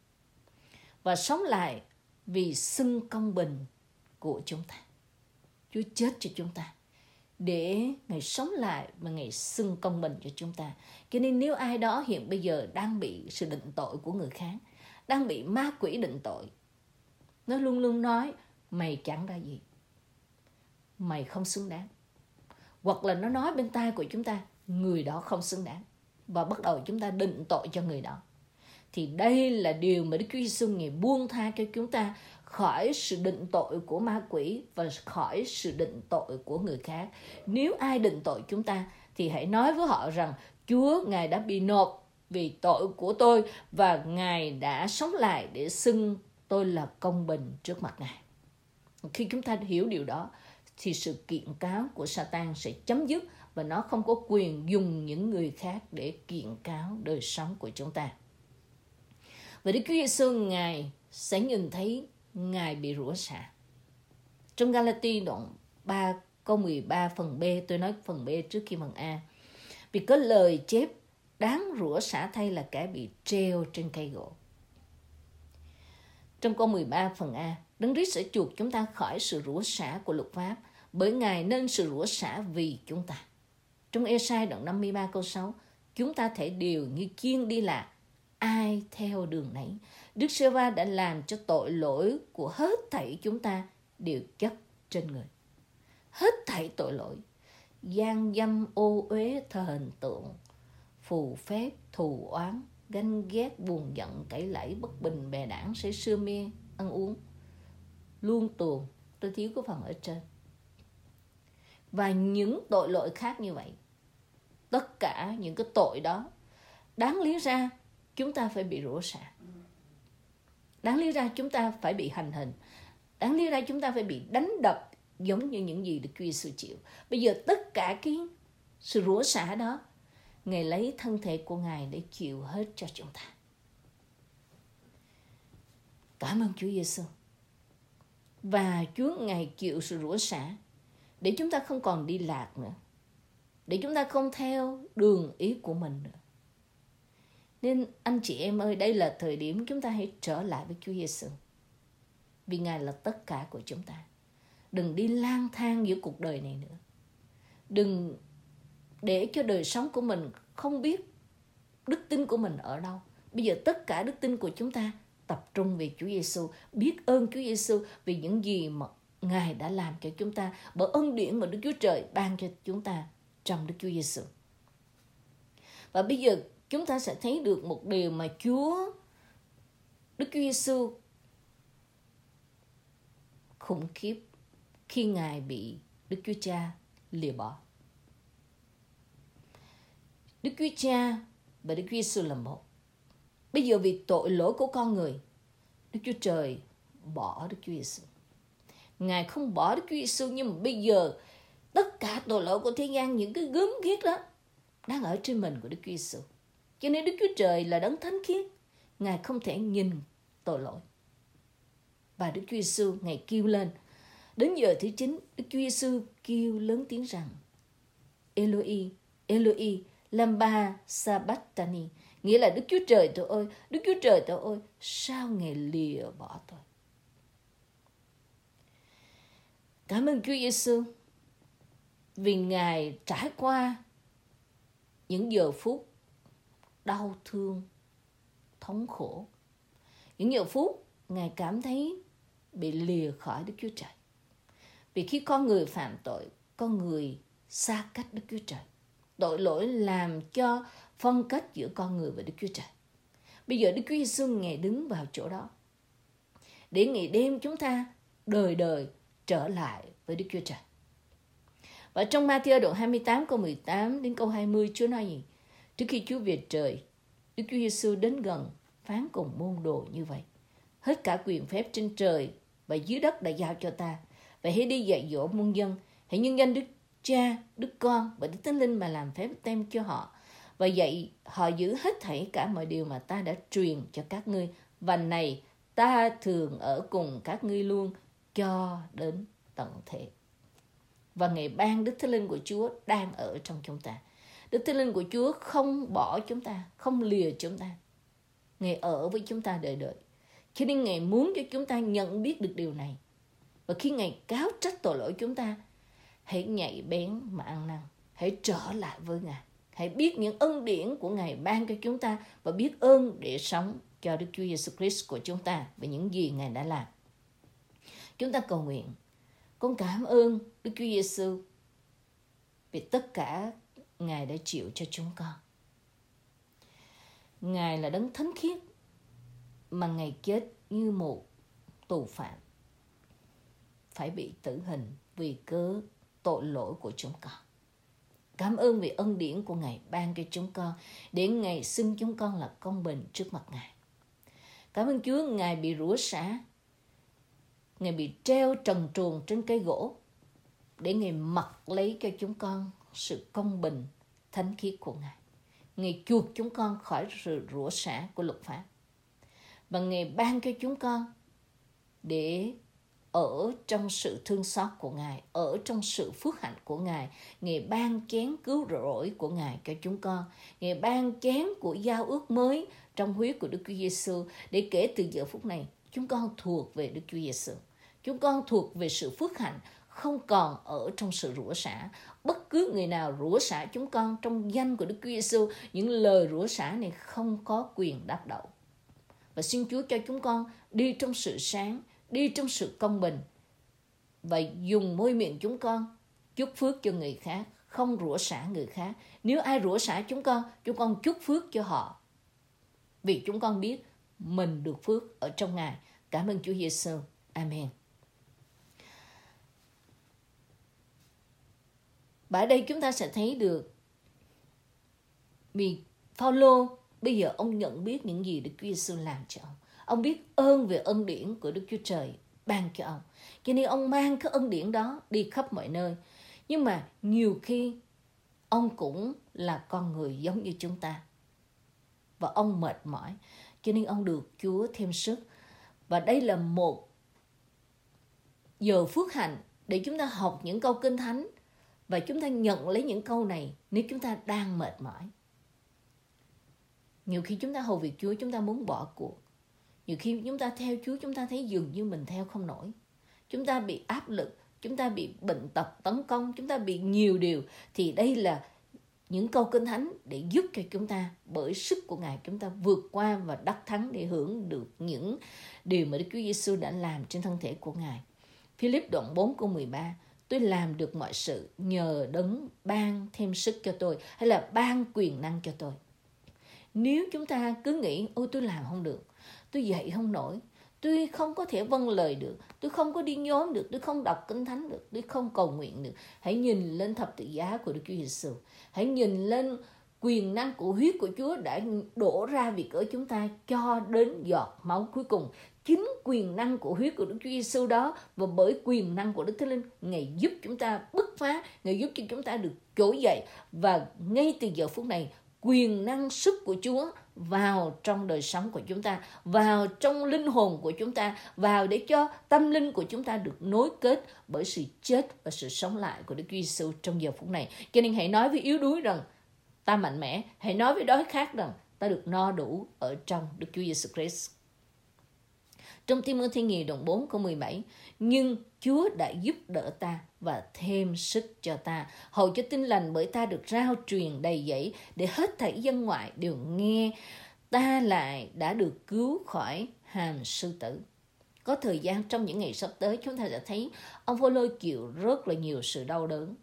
và sống lại vì xưng công bình của chúng ta. Chúa chết cho chúng ta để Ngài sống lại và Ngài xưng công bình cho chúng ta. Cho nên nếu ai đó hiện bây giờ đang bị sự định tội của người khác, đang bị ma quỷ định tội, nó luôn luôn nói mày chẳng ra gì, mày không xứng đáng, hoặc là nó nói bên tai của chúng ta người đó không xứng đáng, và bắt đầu chúng ta định tội cho người đó, thì đây là điều mà Đức Chúa Giêsu Ngài buông tha cho chúng ta khỏi sự định tội của ma quỷ và khỏi sự định tội của người khác. Nếu ai định tội chúng ta thì hãy nói với họ rằng Chúa Ngài đã bị nộp vì tội của tôi, và Ngài đã sống lại để xưng tôi là công bình trước mặt Ngài. Khi chúng ta hiểu điều đó thì sự kiện cáo của Satan sẽ chấm dứt, và nó không có quyền dùng những người khác để kiện cáo đời sống của chúng ta. Và Đức Chúa Giêsu Ngài sẽ nhìn thấy Ngài bị rủa xả. Trong Ga-la-ti đoạn ba câu mười ba phần B, tôi nói phần B trước khi phần A. Vì có lời chép đáng rủa xả thay là kẻ bị treo trên cây gỗ. Trong câu mười ba phần A, Đấng Christ sẽ chuộc chúng ta khỏi sự rủa xả của luật pháp, bởi Ngài nên sự rủa xả vì chúng ta. Trong Ê-sai đoạn năm mươi ba câu sáu, chúng ta thể đều như chiên đi lạc, ai theo đường nấy. Đức Giê-hô-va đã làm cho tội lỗi của hết thảy chúng ta đều chất trên người. Hết thảy tội lỗi, gian dâm, ô uế, thờ hình tượng, phù phép, thù oán, ganh ghét, buồn giận, cãi lẫy, bất bình, bè đảng, say sưa mê, ăn uống, luôn tuồng, tôi thiếu cái phần ở trên. Và những tội lỗi khác như vậy, tất cả những cái tội đó, đáng lý ra chúng ta phải bị rủa xả. Đáng lý ra chúng ta phải bị hành hình. Đáng lý ra chúng ta phải bị đánh đập giống như những gì Đức Chúa Giêsu chịu. Bây giờ tất cả cái sự rủa xả đó, Ngài lấy thân thể của Ngài để chịu hết cho chúng ta. Cảm ơn Chúa Giêsu. Và Chúa Ngài chịu sự rủa xả để chúng ta không còn đi lạc nữa, để chúng ta không theo đường ý của mình nữa. Nên anh chị em ơi, đây là thời điểm chúng ta hãy trở lại với Chúa Giêsu, vì Ngài là tất cả của chúng ta. Đừng đi lang thang giữa cuộc đời này nữa. Đừng để cho đời sống của mình không biết đức tin của mình ở đâu. Bây giờ tất cả đức tin của chúng ta tập trung về Chúa Giêsu, biết ơn Chúa Giêsu vì những gì mà Ngài đã làm cho chúng ta, bởi ân điển mà Đức Chúa Trời ban cho chúng ta trong Đức Chúa Giêsu. Và bây giờ chúng ta sẽ thấy được một điều mà Chúa, Đức Chúa Giêsu khủng khiếp khi Ngài bị Đức Chúa Cha lìa bỏ. Đức Chúa Cha và Đức Chúa Giêsu là một. Bây giờ vì tội lỗi của con người, Đức Chúa Trời bỏ Đức Chúa Giêsu. Ngài không bỏ Đức Chúa Giêsu, nhưng mà bây giờ tất cả tội lỗi của thế gian, những cái gớm ghiếc đó đang ở trên mình của Đức Chúa Giêsu. Cho nên Đức Chúa Trời là đấng thánh khiết, Ngài không thể nhìn tội lỗi. Và Đức Chúa Giêsu Ngài kêu lên. Đến giờ thứ chín, Đức Chúa Giêsu kêu lớn tiếng rằng: Eloi, Eloi, lama sabachthani, nghĩa là Đức Chúa Trời tôi ơi, Đức Chúa Trời tôi ơi, sao Ngài lìa bỏ tôi? Cảm ơn Chúa Giêsu vì Ngài trải qua những giờ phút đau thương, thống khổ. Những giờ phút Ngài cảm thấy bị lìa khỏi Đức Chúa Trời. Vì khi con người phạm tội, con người xa cách Đức Chúa Trời. Tội lỗi làm cho phân cách giữa con người và Đức Chúa Trời. Bây giờ Đức Chúa Giêsu Ngài đứng vào chỗ đó để Ngài đem chúng ta đời đời trở lại với Đức Chúa Trời. Và trong Ma-thi-ơ đoạn hai mươi tám câu mười tám đến câu hai mươi, Chúa nói gì? Trước khi Chúa về trời, Đức Chúa Giêsu đến gần phán cùng môn đồ như vậy: hết cả quyền phép trên trời và dưới đất đã giao cho ta. Vậy hãy đi dạy dỗ muôn dân, hãy nhân danh Đức Cha, Đức Con và Đức Thánh Linh mà làm phép tem cho họ, và dạy họ giữ hết thảy cả mọi điều mà ta đã truyền cho các ngươi. Và này, ta thường ở cùng các ngươi luôn cho đến tận thế. Và Ngài ban Đức Thánh Linh của Chúa đang ở trong chúng ta. Đức Thánh Linh của Chúa không bỏ chúng ta, không lìa chúng ta. Ngài ở với chúng ta đời đời. Cho nên Ngài muốn cho chúng ta nhận biết được điều này. Và khi Ngài cáo trách tội lỗi chúng ta, hãy nhạy bén mà ăn năn. Hãy trở lại với Ngài. Hãy biết những ân điển của Ngài ban cho chúng ta và biết ơn để sống cho Đức Chúa Giêsu Christ của chúng ta và những gì Ngài đã làm. Chúng ta cầu nguyện. Con cảm ơn Đức Chúa Giêsu vì tất cả Ngài đã chịu cho chúng con. Ngài là đấng thánh khiết mà Ngài chết như một tù phạm, phải bị tử hình vì cớ tội lỗi của chúng con. Cảm ơn vì ân điển của Ngài ban cho chúng con, để Ngài xưng chúng con là công bình trước mặt Ngài. Cảm ơn Chúa, Ngài bị rủa xả, Ngài bị treo trần truồng trên cây gỗ, để Ngài mặc lấy cho chúng con sự công bình, thánh khiết của Ngài. Ngài chuộc chúng con khỏi sự rủa xả của luật pháp. Và Ngài ban cho chúng con để ở trong sự thương xót của Ngài, ở trong sự phước hạnh của Ngài. Ngài ban chén cứu rỗi của Ngài cho chúng con. Ngài ban chén của giao ước mới trong huyết của Đức Chúa Giêsu, để kể từ giờ phút này chúng con thuộc về Đức Chúa Giêsu. Chúng con thuộc về sự phước hạnh, không còn ở trong sự rủa xả. Bất cứ người nào rủa xả chúng con trong danh của Đức Chúa Giêsu, những lời rủa xả này không có quyền đáp đậu. Và xin Chúa cho chúng con đi trong sự sáng, đi trong sự công bình, và dùng môi miệng chúng con chúc phước cho người khác, không rủa xả người khác. Nếu ai rủa xả chúng con, chúng con chúc phước cho họ, vì chúng con biết mình được phước ở trong Ngài. Cảm ơn Chúa Giêsu. Amen. Và ở đây chúng ta sẽ thấy được vì Phao-lô bây giờ ông nhận biết những gì Đức Chúa Giêsu làm cho ông. Ông biết ơn về ân điển của Đức Chúa Trời ban cho ông. Cho nên ông mang cái ân điển đó đi khắp mọi nơi. Nhưng mà nhiều khi ông cũng là con người giống như chúng ta. Và ông mệt mỏi. Cho nên ông được Chúa thêm sức. Và đây là một giờ phước hạnh để chúng ta học những câu Kinh Thánh và chúng ta nhận lấy những câu này nếu chúng ta đang mệt mỏi. Nhiều khi chúng ta hầu việc Chúa, chúng ta muốn bỏ cuộc. Nhiều khi chúng ta theo Chúa, chúng ta thấy dường như mình theo không nổi. Chúng ta bị áp lực, chúng ta bị bệnh tật tấn công, chúng ta bị nhiều điều. Thì đây là những câu Kinh Thánh để giúp cho chúng ta, bởi sức của Ngài, chúng ta vượt qua và đắc thắng để hưởng được những điều mà Đức Chúa Giêsu đã làm trên thân thể của Ngài. Philip đoạn bốn câu mười ba, tôi làm được mọi sự nhờ Đấng ban thêm sức cho tôi, hay là ban quyền năng cho tôi. Nếu chúng ta cứ nghĩ, ôi tôi làm không được, tôi dậy không nổi, tôi không có thể vâng lời được, tôi không có đi nhóm được, tôi không đọc Kinh Thánh được, tôi không cầu nguyện được. Hãy nhìn lên thập tự giá của Đức Chúa Giêsu. Hãy nhìn lên quyền năng của huyết của Chúa đã đổ ra vì cớ chúng ta cho đến giọt máu cuối cùng. Chính quyền năng của huyết của Đức Chúa Giêsu đó và bởi quyền năng của Đức Thánh Linh, Ngài giúp chúng ta bứt phá, Ngài giúp cho chúng ta được trỗi dậy. Và ngay từ giờ phút này, quyền năng sức của Chúa vào trong đời sống của chúng ta, vào trong linh hồn của chúng ta, vào để cho tâm linh của chúng ta được nối kết bởi sự chết và sự sống lại của Đức Chúa Giêsu trong giờ phút này. Cho nên hãy nói với yếu đuối rằng ta mạnh mẽ, hãy nói với đói khát rằng ta được no đủ ở trong Đức Chúa Giêsu Christ. Trong Ti-mô-thê nhì đoạn bốn câu mười bảy, nhưng Chúa đã giúp đỡ ta và thêm sức cho ta, hầu cho tin lành bởi ta được rao truyền đầy dẫy, để hết thảy dân ngoại đều nghe ta lại đã được cứu khỏi hàm sư tử. Có thời gian trong những ngày sắp tới, chúng ta sẽ thấy ông Phao-lô chịu rất là nhiều sự đau đớn.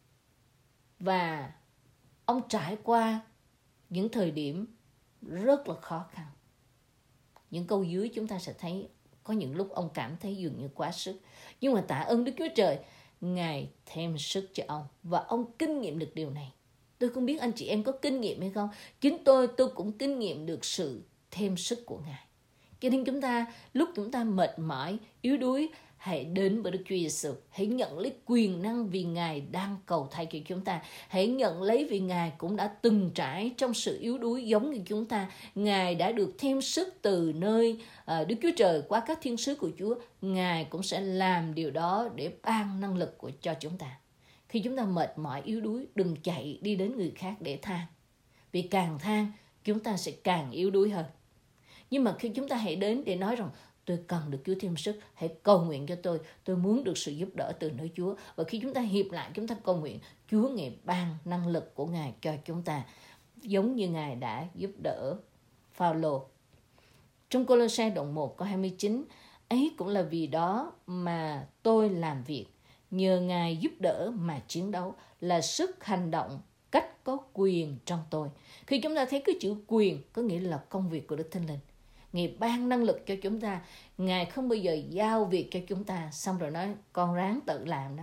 Và ông trải qua những thời điểm rất là khó khăn. Những câu dưới chúng ta sẽ thấy có những lúc ông cảm thấy dường như quá sức. Nhưng mà tạ ơn Đức Chúa Trời, Ngài thêm sức cho ông và ông kinh nghiệm được điều này. Tôi không biết anh chị em có kinh nghiệm hay không. Chính tôi, tôi cũng kinh nghiệm được sự thêm sức của Ngài. Cho nên chúng ta, lúc chúng ta mệt mỏi, yếu đuối, hãy đến với Đức Chúa Giêsu. Hãy nhận lấy quyền năng vì Ngài đang cầu thay cho chúng ta. Hãy nhận lấy vì Ngài cũng đã từng trải trong sự yếu đuối giống như chúng ta. Ngài đã được thêm sức từ nơi uh, Đức Chúa Trời qua các thiên sứ của Chúa. Ngài cũng sẽ làm điều đó để ban năng lực của cho chúng ta. Khi chúng ta mệt mỏi, yếu đuối, đừng chạy đi đến người khác để than. Vì càng than, chúng ta sẽ càng yếu đuối hơn. Nhưng mà khi chúng ta hãy đến để nói rằng tôi cần được Chúa thêm sức, hãy cầu nguyện cho tôi, tôi muốn được sự giúp đỡ từ nơi Chúa. Và khi chúng ta hiệp lại, chúng ta cầu nguyện, Chúa Ngài ban năng lực của Ngài cho chúng ta, giống như Ngài đã giúp đỡ Phao-lô. Trong Cô-lô-sai đoạn một câu hai mươi chín, ấy cũng là vì đó mà tôi làm việc, nhờ Ngài giúp đỡ mà chiến đấu, là sức hành động cách có quyền trong tôi. Khi chúng ta thấy cái chữ quyền, có nghĩa là công việc của Đức Thánh Linh. Ngài ban năng lực cho chúng ta. Ngài không bao giờ giao việc cho chúng ta xong rồi nói con ráng tự làm đó.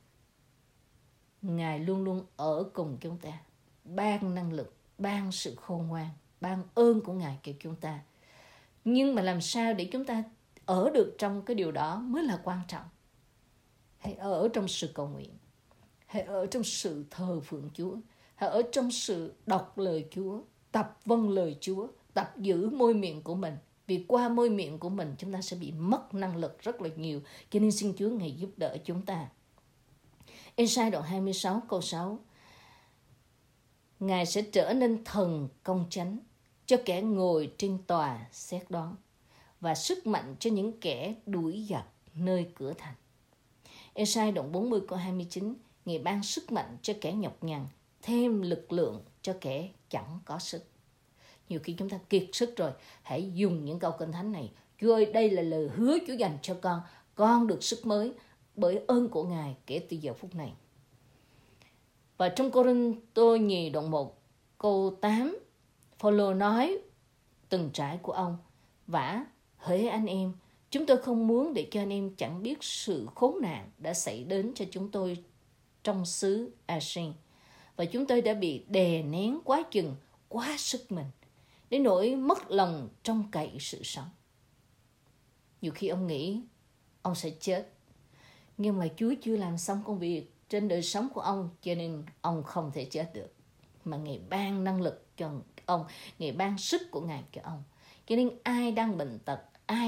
Ngài luôn luôn ở cùng chúng ta, ban năng lực, ban sự khôn ngoan, ban ơn của Ngài cho chúng ta. Nhưng mà làm sao để chúng ta ở được trong cái điều đó mới là quan trọng. Hãy ở trong sự cầu nguyện, hãy ở trong sự thờ phượng Chúa, hãy ở trong sự đọc lời Chúa, tập vâng lời Chúa, tập giữ môi miệng của mình. Vì qua môi miệng của mình chúng ta sẽ bị mất năng lực rất là nhiều. Cho nên xin Chúa Ngài giúp đỡ chúng ta. Ê-sai đoạn hai mươi sáu câu sáu, Ngài sẽ trở nên thần công chánh cho kẻ ngồi trên tòa xét đoán, và sức mạnh cho những kẻ đuổi giặc nơi cửa thành. Ê-sai đoạn bốn mươi câu hai mươi chín, Ngài ban sức mạnh cho kẻ nhọc nhằn, thêm lực lượng cho kẻ chẳng có sức. Nhiều khi chúng ta kiệt sức rồi, hãy dùng những câu Kinh Thánh này. Chúa ơi, đây là lời hứa Chúa dành cho con. Con được sức mới bởi ơn của Ngài kể từ giờ phút này. Và trong Cô-rinh-tô nhì đoạn một câu tám, Phao-lô nói từng trải của ông, vả hỡi anh em, chúng tôi không muốn để cho anh em chẳng biết sự khốn nạn đã xảy đến cho chúng tôi trong xứ A-sin. Và chúng tôi đã bị đè nén quá chừng, quá sức mình, đến nỗi mất lòng trông cậy sự sống. Nhiều khi ông nghĩ ông sẽ chết, nhưng mà Chúa chưa làm xong công việc trên đời sống của ông, cho nên ông không thể chết được. Mà Ngài ban năng lực cho ông, Ngài ban sức của Ngài cho ông. Cho nên ai đang bệnh tật, ai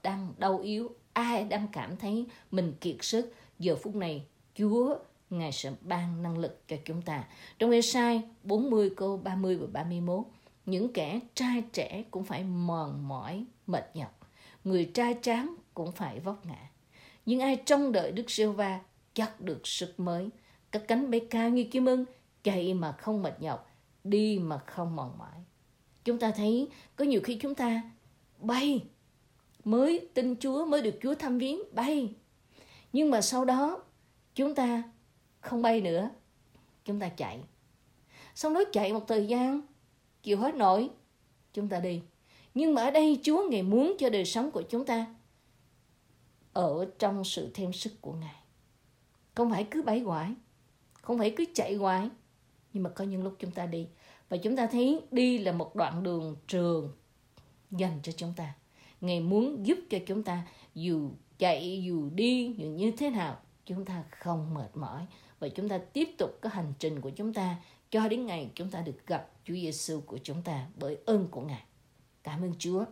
đang đau yếu, ai đang cảm thấy mình kiệt sức, giờ phút này Chúa Ngài sẽ ban năng lực cho chúng ta. Trong Ê-sai bốn mươi câu ba mươi và ba mươi mốt, những kẻ trai trẻ cũng phải mòn mỏi, mệt nhọc. Người trai tráng cũng phải vấp ngã. Nhưng ai trông đợi Đức Giê-hô-va chắc được sức mới. Các cánh bay cao như chim ưng, chạy mà không mệt nhọc, đi mà không mòn mỏi. Chúng ta thấy có nhiều khi chúng ta bay, mới tin Chúa, mới được Chúa thăm viếng, bay. Nhưng mà sau đó chúng ta không bay nữa, chúng ta chạy. Sau đó chạy một thời gian, chịu hết nổi, chúng ta đi. Nhưng mà ở đây Chúa Ngài muốn cho đời sống của chúng ta ở trong sự thêm sức của Ngài. Không phải cứ bay hoài, không phải cứ chạy hoài, nhưng mà có những lúc chúng ta đi. Và chúng ta thấy đi là một đoạn đường trường dành cho chúng ta. Ngài muốn giúp cho chúng ta dù chạy, dù đi, dù như thế nào, chúng ta không mệt mỏi. Và chúng ta tiếp tục cái hành trình của chúng ta cho đến ngày chúng ta được gặp Chúa Giêsu của chúng ta bởi ơn của Ngài. Cảm ơn Chúa.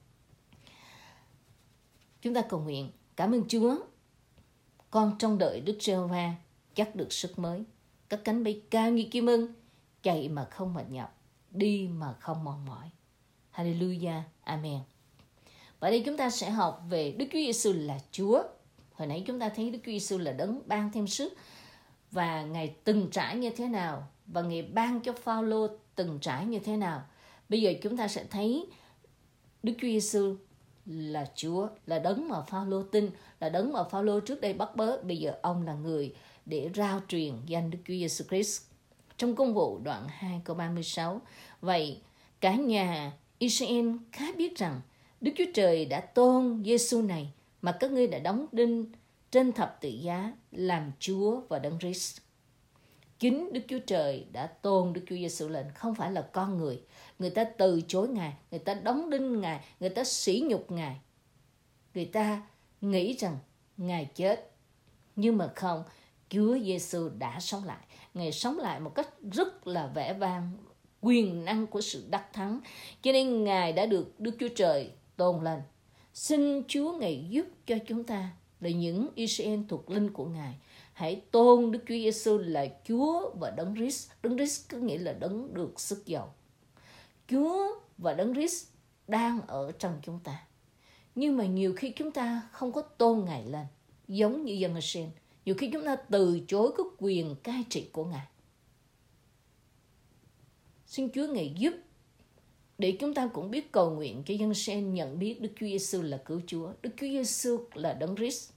Chúng ta cầu nguyện. Cảm ơn Chúa. Con trông đợi Đức Giê-hô-va chắc được sức mới. Các cánh bay cao như chim ưng, chạy mà không mệt nhọc, đi mà không mòn mỏi. Hallelujah. Amen. Và đây chúng ta sẽ học về Đức Chúa Giêsu là Chúa. Hồi nãy chúng ta thấy Đức Chúa Giêsu là đấng ban thêm sức và Ngài từng trải như thế nào, và Ngài ban cho Phao-lô từng trải như thế nào. Bây giờ chúng ta sẽ thấy Đức Chúa Giêsu là Chúa, là đấng mà Phao-lô tin, là đấng mà Phao-lô trước đây bắt bớ. Bây giờ ông là người để rao truyền danh Đức Chúa Giêsu Christ. Trong Công vụ đoạn hai câu ba mươi sáu, vậy cả nhà Israel khá biết rằng Đức Chúa Trời đã tôn Giêsu này mà các ngươi đã đóng đinh trên thập tự giá làm Chúa và Đấng Christ. Chính Đức Chúa Trời đã tôn Đức Chúa Giêsu lên, không phải là con người. Người ta từ chối Ngài, người ta đóng đinh Ngài, người ta sỉ nhục Ngài. Người ta nghĩ rằng Ngài chết. Nhưng mà không, Chúa Giêsu đã sống lại. Ngài sống lại một cách rất là vẻ vang, quyền năng của sự đắc thắng. Cho nên Ngài đã được Đức Chúa Trời tôn lên. Xin Chúa Ngài giúp cho chúng ta là những Israel thuộc linh của Ngài. Hãy tôn Đức Chúa Giêsu là Chúa và Đấng Christ. Đấng Christ có nghĩa là đấng được sức giàu. Chúa và Đấng Christ đang ở trong chúng ta. Nhưng mà nhiều khi chúng ta không có tôn Ngài lên, giống như dân Israel. Nhiều khi chúng ta từ chối cái quyền cai trị của Ngài. Xin Chúa Ngài giúp để chúng ta cũng biết cầu nguyện cho dân Israel nhận biết Đức Chúa Giêsu là cứu Chúa, Đức Chúa Giêsu là Đấng Christ.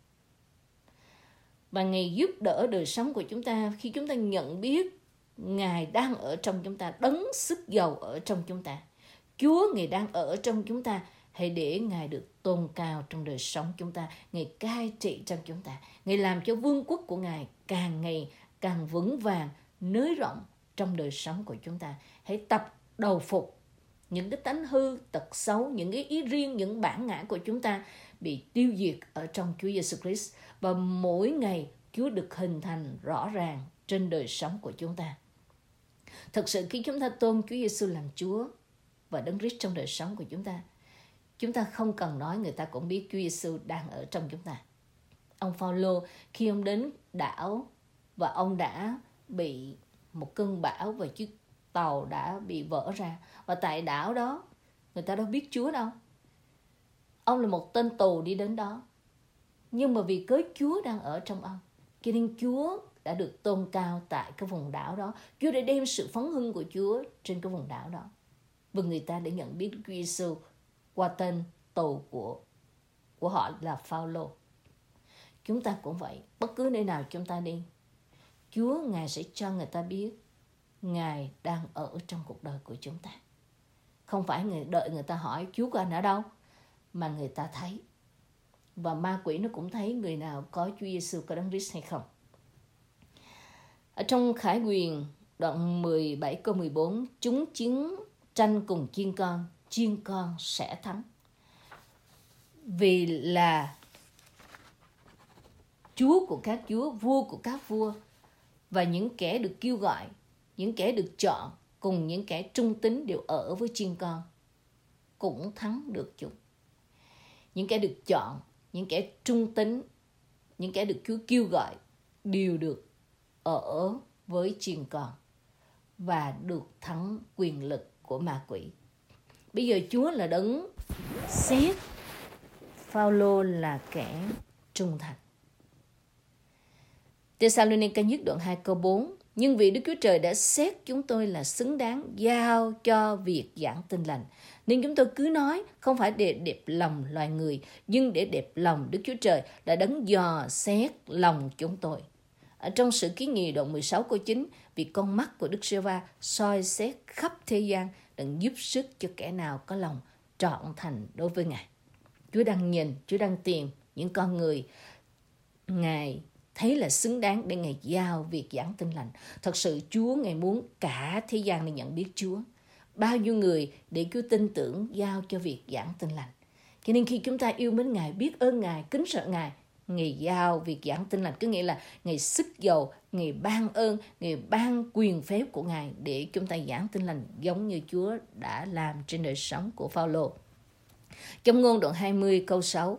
Và Ngài giúp đỡ đời sống của chúng ta khi chúng ta nhận biết Ngài đang ở trong chúng ta, đấng sức giàu ở trong chúng ta. Chúa Ngài đang ở trong chúng ta. Hãy để Ngài được tôn cao trong đời sống chúng ta. Ngài cai trị trong chúng ta. Ngài làm cho vương quốc của Ngài càng ngày càng vững vàng, nới rộng trong đời sống của chúng ta. Hãy tập đầu phục những cái tánh hư, tật xấu, những cái ý riêng, những bản ngã của chúng ta bị tiêu diệt ở trong Chúa Giêsu Christ. Và mỗi ngày Chúa được hình thành rõ ràng trên đời sống của chúng ta. Thật sự khi chúng ta tôn Chúa Giêsu làm Chúa và Đấng Christ trong đời sống của chúng ta, chúng ta không cần nói, người ta cũng biết Chúa Giêsu đang ở trong chúng ta. Ông Phao-lô khi ông đến đảo và ông đã bị một cơn bão và chiếc tàu đã bị vỡ ra. Và tại đảo đó, người ta đâu biết Chúa đâu. Ông là một tên tù đi đến đó. Nhưng mà vì cớ Chúa đang ở trong ông, cho nên Chúa đã được tôn cao tại cái vùng đảo đó. Chúa đã đem sự phấn hưng của Chúa trên cái vùng đảo đó. Và người ta đã nhận biết Đức Chúa Giêsu qua tên tù của, của họ là Phao-lô. Chúng ta cũng vậy. Bất cứ nơi nào chúng ta đi, Chúa Ngài sẽ cho người ta biết Ngài đang ở trong cuộc đời của chúng ta. Không phải người đợi người ta hỏi Chúa của anh ở đâu, mà người ta thấy. Và ma quỷ nó cũng thấy người nào có Chúa Giêsu, có Đấng Christ hay không. Ở trong Khải Huyền đoạn mười bảy câu mười bốn, chúng chiến tranh cùng chiên con, chiên con sẽ thắng. Vì là Chúa của các chúa, vua của các vua, và những kẻ được kêu gọi, những kẻ được chọn cùng những kẻ trung tín đều ở với chiên con, cũng thắng được chúng. những kẻ được chọn, những kẻ trung tín, những kẻ được Chúa kêu gọi đều được ở với chiên con và được thắng quyền lực của ma quỷ. Bây giờ Chúa là đấng xét Phao-lô là kẻ trung thành. Tê-sa-lô-ni-ca nhất đoạn hai câu bốn. Nhưng vì Đức Chúa Trời đã xét chúng tôi là xứng đáng giao cho việc giảng tin lành, nên chúng tôi cứ nói, không phải để đẹp lòng loài người, nhưng để đẹp lòng Đức Chúa Trời đã đấng dò xét lòng chúng tôi. Ở trong Sử Ký Nghị đoạn mười sáu câu chín, vì con mắt của Đức Giê-hô-va soi xét khắp thế gian, đừng giúp sức cho kẻ nào có lòng trọn thành đối với Ngài. Chúa đang nhìn, Chúa đang tìm những con người Ngài thấy là xứng đáng để Ngài giao việc giảng tin lành. Thật sự Chúa Ngài muốn cả thế gian này nhận biết Chúa. Bao nhiêu người để Chúa tin tưởng giao cho việc giảng tin lành. Cho nên khi chúng ta yêu mến Ngài, biết ơn Ngài, kính sợ Ngài, Ngài giao việc giảng tin lành, có nghĩa là Ngài sức dầu, Ngài ban ơn, Ngài ban quyền phép của Ngài để chúng ta giảng tin lành giống như Chúa đã làm trên đời sống của Phao-lô. Trong Ngôn đoạn hai mươi câu sáu,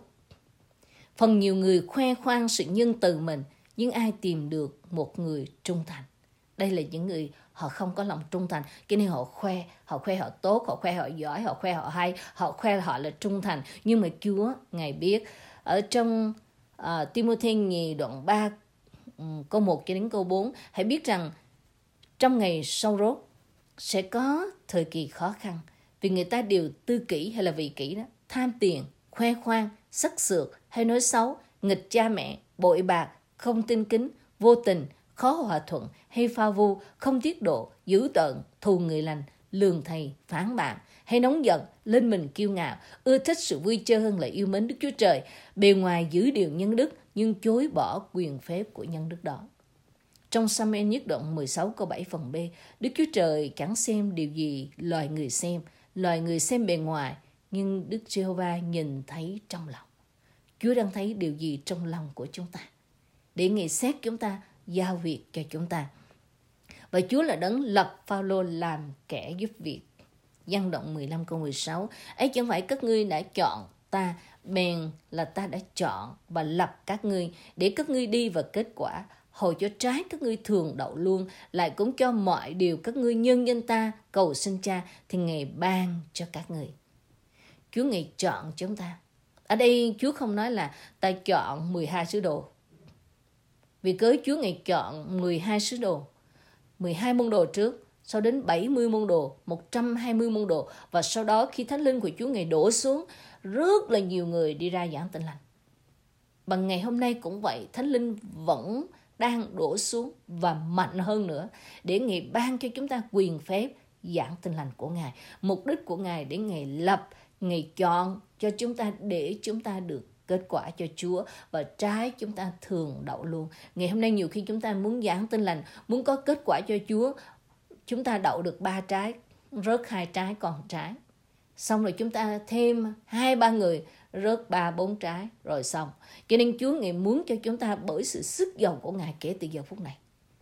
phần nhiều người khoe khoang sự nhân từ mình, nhưng ai tìm được một người trung thành? Đây là những người họ không có lòng trung thành, cho nên họ khoe, họ khoe họ tốt, họ khoe họ giỏi, họ khoe họ hay, họ khoe họ là trung thành. Nhưng mà Chúa, Ngài biết, ở trong uh, Ti-mô-thê nhì đoạn ba, um, câu một cho đến câu bốn, hãy biết rằng trong ngày sau rốt sẽ có thời kỳ khó khăn, vì người ta đều tư kỷ hay là vị kỷ đó, tham tiền, khoe khoang, sắc sược hay nói xấu, nghịch cha mẹ, bội bạc, không tin kính, vô tình, khó hòa thuận hay pha vu, không tiết độ, dữ tợn, thù người lành, lường thầy, phản bạn, hay nóng giận, lên mình kiêu ngạo, ưa thích sự vui chơi hơn là yêu mến Đức Chúa Trời, bề ngoài giữ điều nhân đức nhưng chối bỏ quyền phép của nhân đức đó. Trong Sa-mu-el nhất đoạn mười sáu câu bảy phần B, Đức Chúa Trời chẳng xem điều gì loài người xem, loài người xem bề ngoài, nhưng Đức Giê-hô-va nhìn thấy trong lòng. Chúa đang thấy điều gì trong lòng của chúng ta, để Ngài xét chúng ta, giao việc cho chúng ta. Và Chúa là đấng lập Phao-lô làm kẻ giúp việc. Giăng đoạn mười lăm câu mười sáu, ấy chẳng phải các ngươi đã chọn ta, bèn là ta đã chọn và lập các ngươi, để các ngươi đi và kết quả, hồi cho trái các ngươi thường đậu luôn, lại cũng cho mọi điều các ngươi nhân danh ta cầu xin Cha, thì Ngài ban cho các ngươi. Chúa Ngài chọn chúng ta. Ở đây Chúa không nói là ta chọn mười hai sứ đồ. Vì cớ Chúa Ngài chọn mười hai sứ đồ, mười hai môn đồ trước, sau đến bảy mươi môn đồ, một trăm hai mươi môn đồ, và sau đó khi Thánh Linh của Chúa Ngài đổ xuống, rất là nhiều người đi ra giảng tin lành. Bằng ngày hôm nay cũng vậy, Thánh Linh vẫn đang đổ xuống và mạnh hơn nữa để Ngài ban cho chúng ta quyền phép giảng tin lành của Ngài. Mục đích của Ngài để Ngài lập, Ngài chọn cho chúng ta để chúng ta được kết quả cho Chúa, và trái chúng ta thường đậu luôn. Ngày hôm nay nhiều khi chúng ta muốn giảng tin lành, muốn có kết quả cho Chúa, chúng ta đậu được ba trái, rớt hai trái còn trái. Xong rồi chúng ta thêm hai ba người, rớt ba bốn trái, rồi xong. Cho nên Chúa Ngài muốn cho chúng ta bởi sự sức dầu của Ngài kể từ giờ phút này.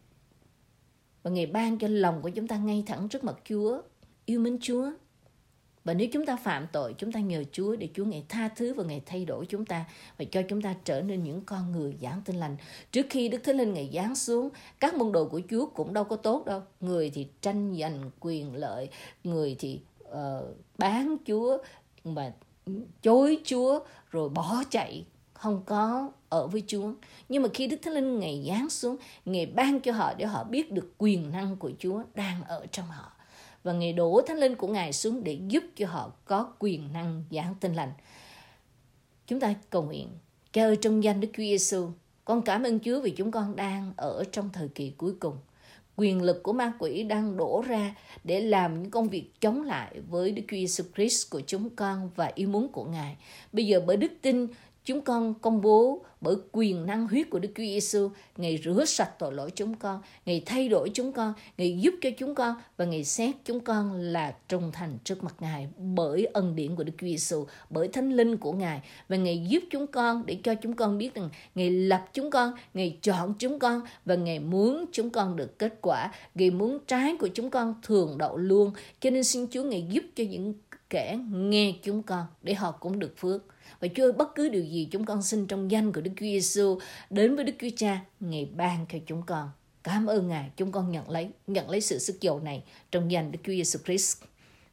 Và Ngài ban cho lòng của chúng ta ngay thẳng trước mặt Chúa, yêu mến Chúa. Và nếu chúng ta phạm tội, chúng ta nhờ Chúa để Chúa Ngài tha thứ và Ngài thay đổi chúng ta và cho chúng ta trở nên những con người giảng tin lành. Trước khi Đức Thánh Linh Ngài giáng xuống, các môn đồ của Chúa cũng đâu có tốt đâu. Người thì tranh giành quyền lợi, người thì uh, bán Chúa mà chối Chúa rồi bỏ chạy, không có ở với Chúa. Nhưng mà khi Đức Thánh Linh Ngài giáng xuống, Ngài ban cho họ để họ biết được quyền năng của Chúa đang ở trong họ. Và Ngài đổ Thánh Linh của Ngài xuống để giúp cho họ có quyền năng giảng tin lành. Chúng ta cầu nguyện. Cha ơi, trong danh Đức Chúa Giêsu, con cảm ơn Chúa vì chúng con đang ở trong thời kỳ cuối cùng. Quyền lực của ma quỷ đang đổ ra để làm những công việc chống lại với Đức Chúa Giêsu Christ của chúng con và yêu muốn của Ngài. Bây giờ bởi đức tin, chúng con công bố bởi quyền năng huyết của Đức Chúa Giêsu, Ngài rửa sạch tội lỗi chúng con, Ngài thay đổi chúng con, Ngài giúp cho chúng con và Ngài xét chúng con là trung thành trước mặt Ngài bởi ân điển của Đức Chúa Giêsu, bởi Thánh Linh của Ngài, và Ngài giúp chúng con để cho chúng con biết rằng Ngài lập chúng con, Ngài chọn chúng con và Ngài muốn chúng con được kết quả, Ngài muốn trái của chúng con thường đậu luôn. Cho nên xin Chúa Ngài giúp cho những kẻ nghe chúng con để họ cũng được phước. Và Chúa ơi, bất cứ điều gì chúng con xin trong danh của Đức Chúa Giêsu đến với Đức Chúa Cha, Ngài ban cho chúng con. Cảm ơn Ngài, chúng con nhận lấy, nhận lấy sự sức dầu này trong danh Đức Chúa Giêsu Christ.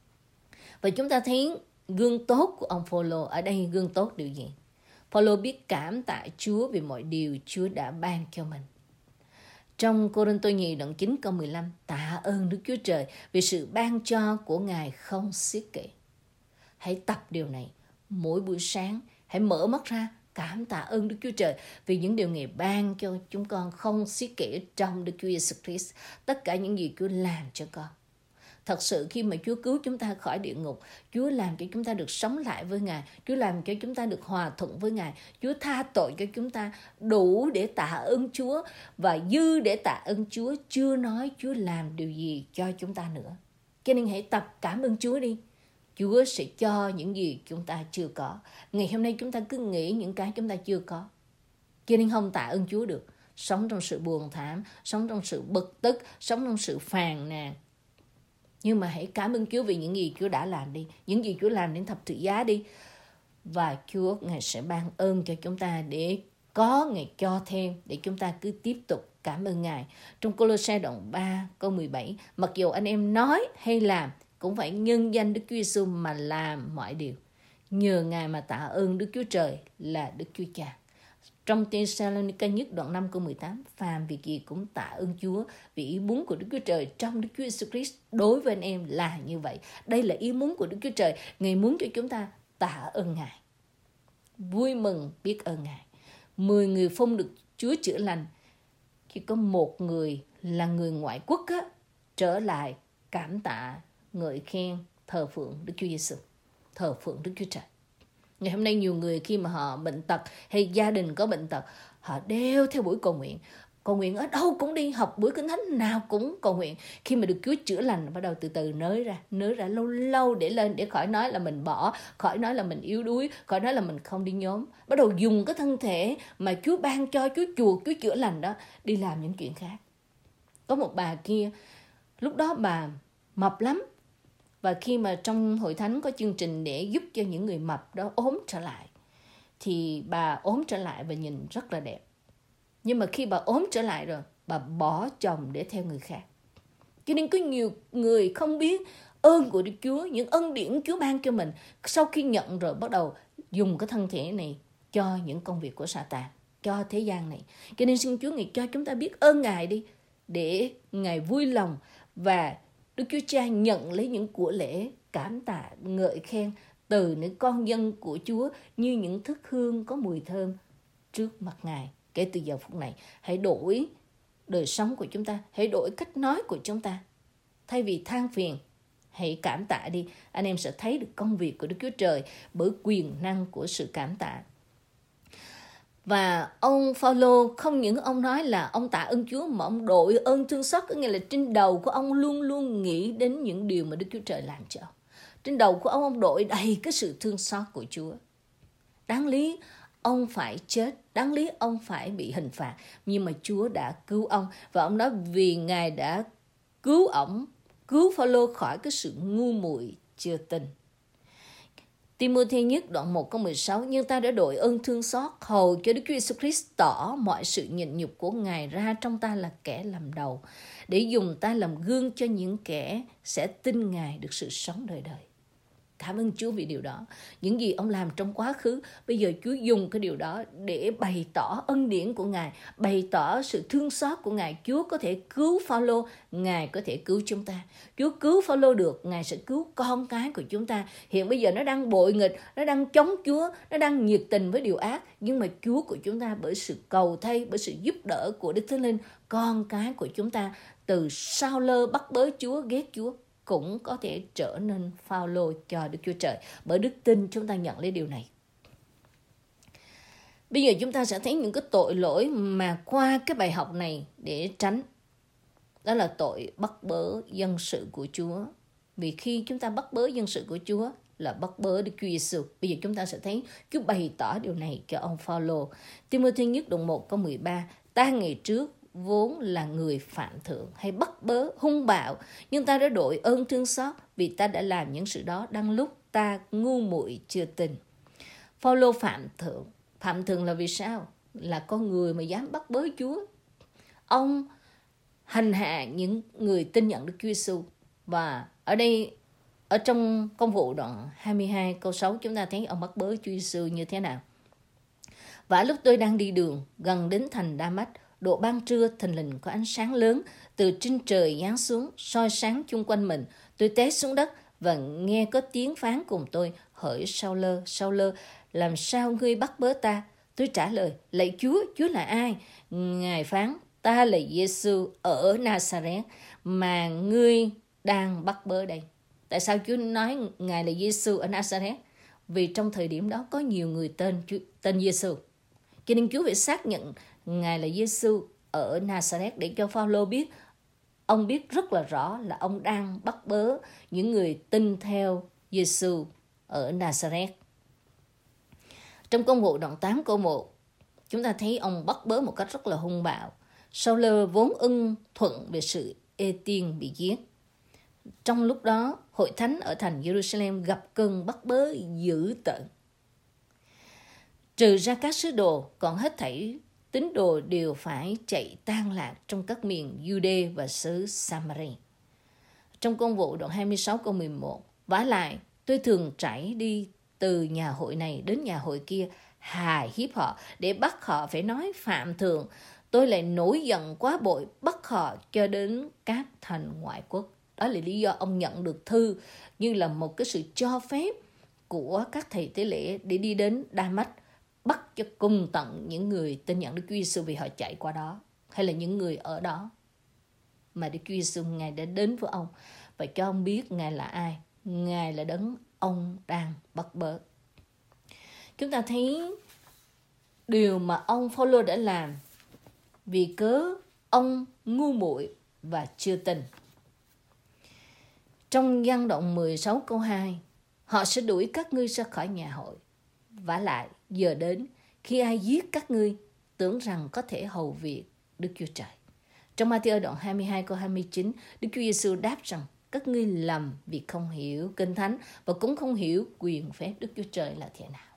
Và chúng ta thấy gương tốt của ông Phaolô ở đây, gương tốt điều gì? Phaolô biết cảm tạ Chúa vì mọi điều Chúa đã ban cho mình. Trong Cô-rinh-tô nhì đoạn chín câu mười lăm, tạ ơn Đức Chúa Trời vì sự ban cho của Ngài không xiết kể. Hãy tập điều này mỗi buổi sáng, hãy mở mắt ra cảm tạ ơn Đức Chúa Trời vì những điều Ngài ban cho chúng con không xiết kể trong Đức Chúa Giêsu Christ. Tất cả những gì Chúa làm cho con. Thật sự khi mà Chúa cứu chúng ta khỏi địa ngục, Chúa làm cho chúng ta được sống lại với Ngài, Chúa làm cho chúng ta được hòa thuận với Ngài, Chúa tha tội cho chúng ta, đủ để tạ ơn Chúa và dư để tạ ơn Chúa, chưa nói Chúa làm điều gì cho chúng ta nữa. Cho nên hãy tập cảm ơn Chúa đi. Chúa sẽ cho những gì chúng ta chưa có. Ngày hôm nay chúng ta cứ nghĩ những cái chúng ta chưa có, cho nên không tạ ơn Chúa được. Sống trong sự buồn thảm, sống trong sự bực tức, sống trong sự phàn nàn. Nhưng mà hãy cảm ơn Chúa vì những gì Chúa đã làm đi. Những gì Chúa làm đến thập tự giá đi. Và Chúa Ngài sẽ ban ơn cho chúng ta để có Ngài cho thêm. Để chúng ta cứ tiếp tục cảm ơn Ngài. Trong Cô-lô-se đoạn ba câu mười bảy. Mặc dù anh em nói hay làm cũng phải nhân danh Đức Chúa Giêsu mà làm mọi điều. Nhờ Ngài mà tạ ơn Đức Chúa Trời là Đức Chúa Cha. Trong Thê-sa-lô-ni-ca nhất đoạn năm câu mười tám, phàm việc gì cũng tạ ơn Chúa vì ý muốn của Đức Chúa Trời trong Đức Chúa Giêsu Christ đối với anh em là như vậy. Đây là ý muốn của Đức Chúa Trời. Ngài muốn cho chúng ta tạ ơn Ngài. Vui mừng biết ơn Ngài. Mười người phong được Chúa chữa lành. Chỉ có một người là người ngoại quốc á, trở lại cảm tạ, ngợi khen, thờ phượng Đức Chúa Giêsu, thờ phượng Đức Chúa Trời. Ngày hôm nay nhiều người khi mà họ bệnh tật hay gia đình có bệnh tật, họ đeo theo buổi cầu nguyện. Cầu nguyện ở đâu cũng đi, học buổi kinh thánh nào cũng cầu nguyện. Khi mà được Chúa chữa lành, bắt đầu từ từ nới ra, nới ra lâu lâu để lên, để khỏi nói là mình bỏ, khỏi nói là mình yếu đuối, khỏi nói là mình không đi nhóm. Bắt đầu dùng cái thân thể mà Chúa ban cho, Chúa chuộc, Chúa chữa lành đó, đi làm những chuyện khác. Có một bà kia, lúc đó bà mập lắm. Và khi mà trong hội thánh có chương trình để giúp cho những người mập đó ốm trở lại, thì bà ốm trở lại và nhìn rất là đẹp. Nhưng mà khi bà ốm trở lại rồi, bà bỏ chồng để theo người khác. Cho nên có nhiều người không biết ơn của Đức Chúa, những ân điển Chúa ban cho mình. Sau khi nhận rồi bắt đầu dùng cái thân thể này cho những công việc của Sa-tan, cho thế gian này. Cho nên xin Chúa Ngài cho chúng ta biết ơn Ngài đi, để Ngài vui lòng và Đức Chúa Cha nhận lấy những của lễ cảm tạ, ngợi khen từ những con dân của Chúa như những thức hương có mùi thơm trước mặt Ngài. Kể từ giờ phút này, hãy đổi đời sống của chúng ta, hãy đổi cách nói của chúng ta. Thay vì than phiền, hãy cảm tạ đi. Anh em sẽ thấy được công việc của Đức Chúa Trời bởi quyền năng của sự cảm tạ. Và ông Phaolô không những ông nói là ông tạ ơn Chúa, mà ông đội ơn thương xót, có nghĩa là trên đầu của ông luôn luôn nghĩ đến những điều mà Đức Chúa Trời làm cho ông. Trên đầu của ông, ông đội đầy cái sự thương xót của Chúa. Đáng lý ông phải chết, đáng lý ông phải bị hình phạt, nhưng mà Chúa đã cứu ông. Và ông nói vì Ngài đã cứu ông, cứu Phaolô khỏi cái sự ngu muội chưa tin. Ti-mô-thê nhất đoạn một câu mười sáu, nhưng ta đã đội ơn thương xót hầu cho Đức Chúa Giêsu Christ tỏ mọi sự nhịn nhục của Ngài ra trong ta là kẻ làm đầu, để dùng ta làm gương cho những kẻ sẽ tin Ngài được sự sống đời đời. Cảm ơn Chúa vì điều đó. Những gì ông làm trong quá khứ, bây giờ Chúa dùng cái điều đó để bày tỏ ân điển của Ngài, bày tỏ sự thương xót của Ngài. Chúa có thể cứu Phaolô, Ngài có thể cứu chúng ta. Chúa cứu Phaolô được, Ngài sẽ cứu con cái của chúng ta. Hiện bây giờ nó đang bội nghịch, nó đang chống Chúa, nó đang nhiệt tình với điều ác. Nhưng mà Chúa của chúng ta bởi sự cầu thay, bởi sự giúp đỡ của Đức Thánh Linh, con cái của chúng ta từ sao lơ bắt bớ Chúa, ghét Chúa, cũng có thể trở nên Phaolô cho Đức Chúa Trời. Bởi đức tin chúng ta nhận lấy điều này. Bây giờ chúng ta sẽ thấy những cái tội lỗi mà qua cái bài học này để tránh. Đó là tội bắt bớ dân sự của Chúa. Vì khi chúng ta bắt bớ dân sự của Chúa là bắt bớ Đức Chúa Giêsu. Bây giờ chúng ta sẽ thấy Chúa bày tỏ điều này cho ông Phaolô. Ti-mô-thê nhất đoạn một câu mười ba, ta ngày trước vốn là người phạm thượng hay bắt bớ, hung bạo, nhưng ta đã đội ơn thương xót vì ta đã làm những sự đó đang lúc ta ngu muội chưa tin. Phaolô phạm thượng. Phạm thượng là vì sao? Là con người mà dám bắt bớ Chúa. Ông hành hạ những người tin nhận Đức Chúa Giêsu. Và ở đây, ở trong Công vụ đoạn hai mươi hai câu sáu, chúng ta thấy ông bắt bớ Chúa Giêsu như thế nào. Và lúc tôi đang đi đường gần đến thành Đa-mách, độ ban trưa thình lình có ánh sáng lớn từ trên trời giáng xuống, soi sáng chung quanh mình. Tôi té xuống đất và nghe có tiếng phán cùng tôi: hỡi Sao-lơ, Sao-lơ, làm sao ngươi bắt bớ ta? Tôi trả lời: lạy Chúa, Chúa là ai? Ngài phán: ta là Giê-xu ở Na-sa-rét mà ngươi đang bắt bớ đây. Tại sao Chúa nói Ngài là Giê-xu ở Na-sa-rét? Vì trong thời điểm đó có nhiều người tên tên Giê-xu. Cho nên Chúa phải xác nhận Ngài là Giê-xu ở Na-sa-rét để cho Phaolô biết, ông biết rất là rõ là ông đang bắt bớ những người tin theo Giê-xu ở Na-sa-rét. Trong Công vụ đoạn tám câu một, chúng ta thấy ông bắt bớ một cách rất là hung bạo. Sao-lơ vốn ưng thuận về sự ê-tiên bị giết. Trong lúc đó, hội thánh ở thành Jerusalem gặp cơn bắt bớ dữ tợn. Trừ ra các sứ đồ, còn hết thảy tín đồ đều phải chạy tan lạc trong các miền Jude và xứ Samari. Trong Công vụ đoạn hai mươi sáu câu mười một, vả lại, tôi thường trải đi từ nhà hội này đến nhà hội kia, hài hiếp họ để bắt họ phải nói phạm thượng. Tôi lại nổi giận quá bội, bắt họ cho đến các thành ngoại quốc. Đó là lý do ông nhận được thư như là một cái sự cho phép của các thầy tế lễ để đi đến Đa-mách, bắt cho cùng tận những người tin nhận Đức Chúa Giêsu vì họ chạy qua đó, hay là những người ở đó. Mà Đức Chúa Giêsu Ngài đã đến với ông và cho ông biết Ngài là ai. Ngài là đấng ông đang bắt bớ. Chúng ta thấy điều mà ông Phaolô đã làm vì cớ ông ngu muội và chưa tin. Trong Giăng đoạn mười sáu câu hai, họ sẽ đuổi các ngươi ra khỏi nhà hội. Vả lại, giờ đến khi ai giết các ngươi, tưởng rằng có thể hầu việc Đức Chúa Trời. Trong Ma-thi-ơ đoạn hai mươi hai câu hai mươi chín, Đức Chúa Giêsu đáp rằng các ngươi lầm vì không hiểu Kinh Thánh và cũng không hiểu quyền phép Đức Chúa Trời là thế nào.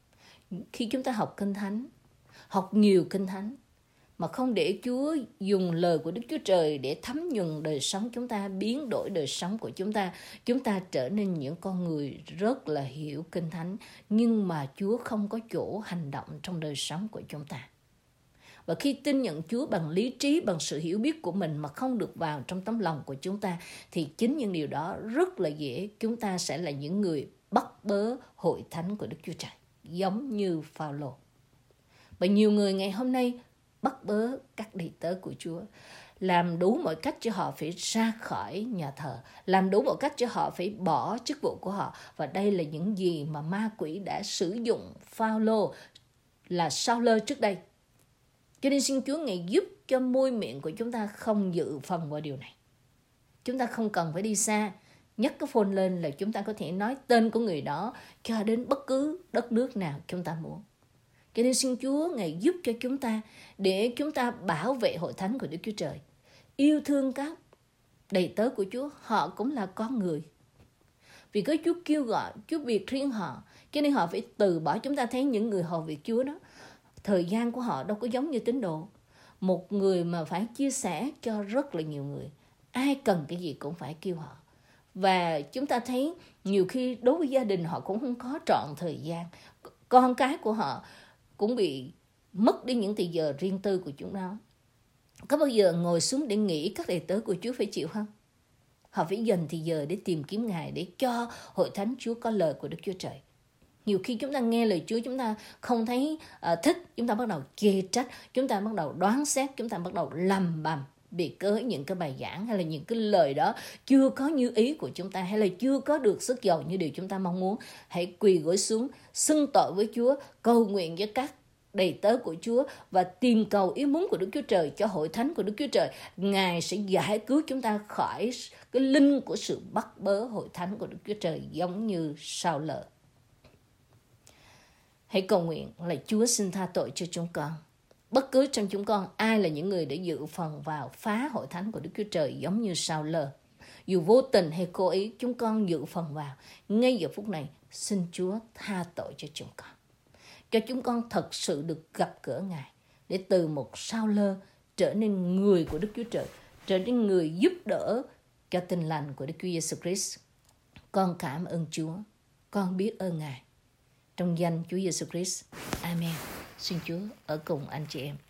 Khi chúng ta học Kinh Thánh, học nhiều Kinh Thánh, mà không để Chúa dùng lời của Đức Chúa Trời để thấm nhuần đời sống chúng ta, biến đổi đời sống của chúng ta, chúng ta trở nên những con người rất là hiểu Kinh Thánh, nhưng mà Chúa không có chỗ hành động trong đời sống của chúng ta. Và khi tin nhận Chúa bằng lý trí, bằng sự hiểu biết của mình mà không được vào trong tấm lòng của chúng ta, thì chính những điều đó rất là dễ, chúng ta sẽ là những người bắt bớ hội thánh của Đức Chúa Trời, giống như Phaolô. Và nhiều người ngày hôm nay bắt bớ các đầy tớ của Chúa, làm đủ mọi cách cho họ phải ra khỏi nhà thờ, làm đủ mọi cách cho họ phải bỏ chức vụ của họ. Và đây là những gì mà ma quỷ đã sử dụng Phaolô là Sao-lơ trước đây. Cho nên xin Chúa Ngài giúp cho môi miệng của chúng ta không dự phần vào điều này. Chúng ta không cần phải đi xa, nhấc cái phone lên là chúng ta có thể nói tên của người đó cho đến bất cứ đất nước nào chúng ta muốn. Cho nên xin Chúa Ngài giúp cho chúng ta để chúng ta bảo vệ hội thánh của Đức Chúa Trời. Yêu thương các đầy tớ của Chúa, họ cũng là con người. Vì có Chúa kêu gọi, Chúa biệt riêng họ, cho nên họ phải từ bỏ. Chúng ta thấy những người hầu việc Chúa đó, thời gian của họ đâu có giống như tín đồ. Một người mà phải chia sẻ cho rất là nhiều người. Ai cần cái gì cũng phải kêu họ. Và chúng ta thấy nhiều khi đối với gia đình họ cũng không có trọn thời gian. Con cái của họ cũng bị mất đi những thời giờ riêng tư của chúng nó. Có bao giờ ngồi xuống để nghĩ các đầy tớ của Chúa phải chịu không? Họ phải dành thời giờ để tìm kiếm Ngài, để cho hội thánh Chúa có lời của Đức Chúa Trời. Nhiều khi chúng ta nghe lời Chúa, chúng ta không thấy uh, thích, chúng ta bắt đầu chê trách, chúng ta bắt đầu đoán xét, chúng ta bắt đầu lầm bầm bị cớ những cái bài giảng hay là những cái lời đó chưa có như ý của chúng ta, hay là chưa có được sức giàu như điều chúng ta mong muốn. Hãy quỳ gối xuống, xưng tội với Chúa, cầu nguyện với các đầy tớ của Chúa và tìm cầu ý muốn của Đức Chúa Trời cho hội thánh của Đức Chúa Trời. Ngài sẽ giải cứu chúng ta khỏi cái linh của sự bắt bớ hội thánh của Đức Chúa Trời, giống như Sao-lơ. Hãy cầu nguyện là Chúa xin tha tội cho chúng con. Bất cứ trong chúng con ai là những người để dự phần vào phá hội thánh của Đức Chúa Trời giống như Sao-lơ. Dù vô tình hay cố ý, chúng con dự phần vào. Ngay giờ phút này, xin Chúa tha tội cho chúng con. cho chúng con thật sự được gặp gỡ Ngài, để từ một sao lơ trở nên người của Đức Chúa Trời, trở nên người giúp đỡ cho tình lành của Đức Chúa Giêsu Christ. Con cảm ơn Chúa, con biết ơn Ngài. Trong danh Chúa Giêsu Christ, Amen. Xin Chúa ở cùng anh chị em.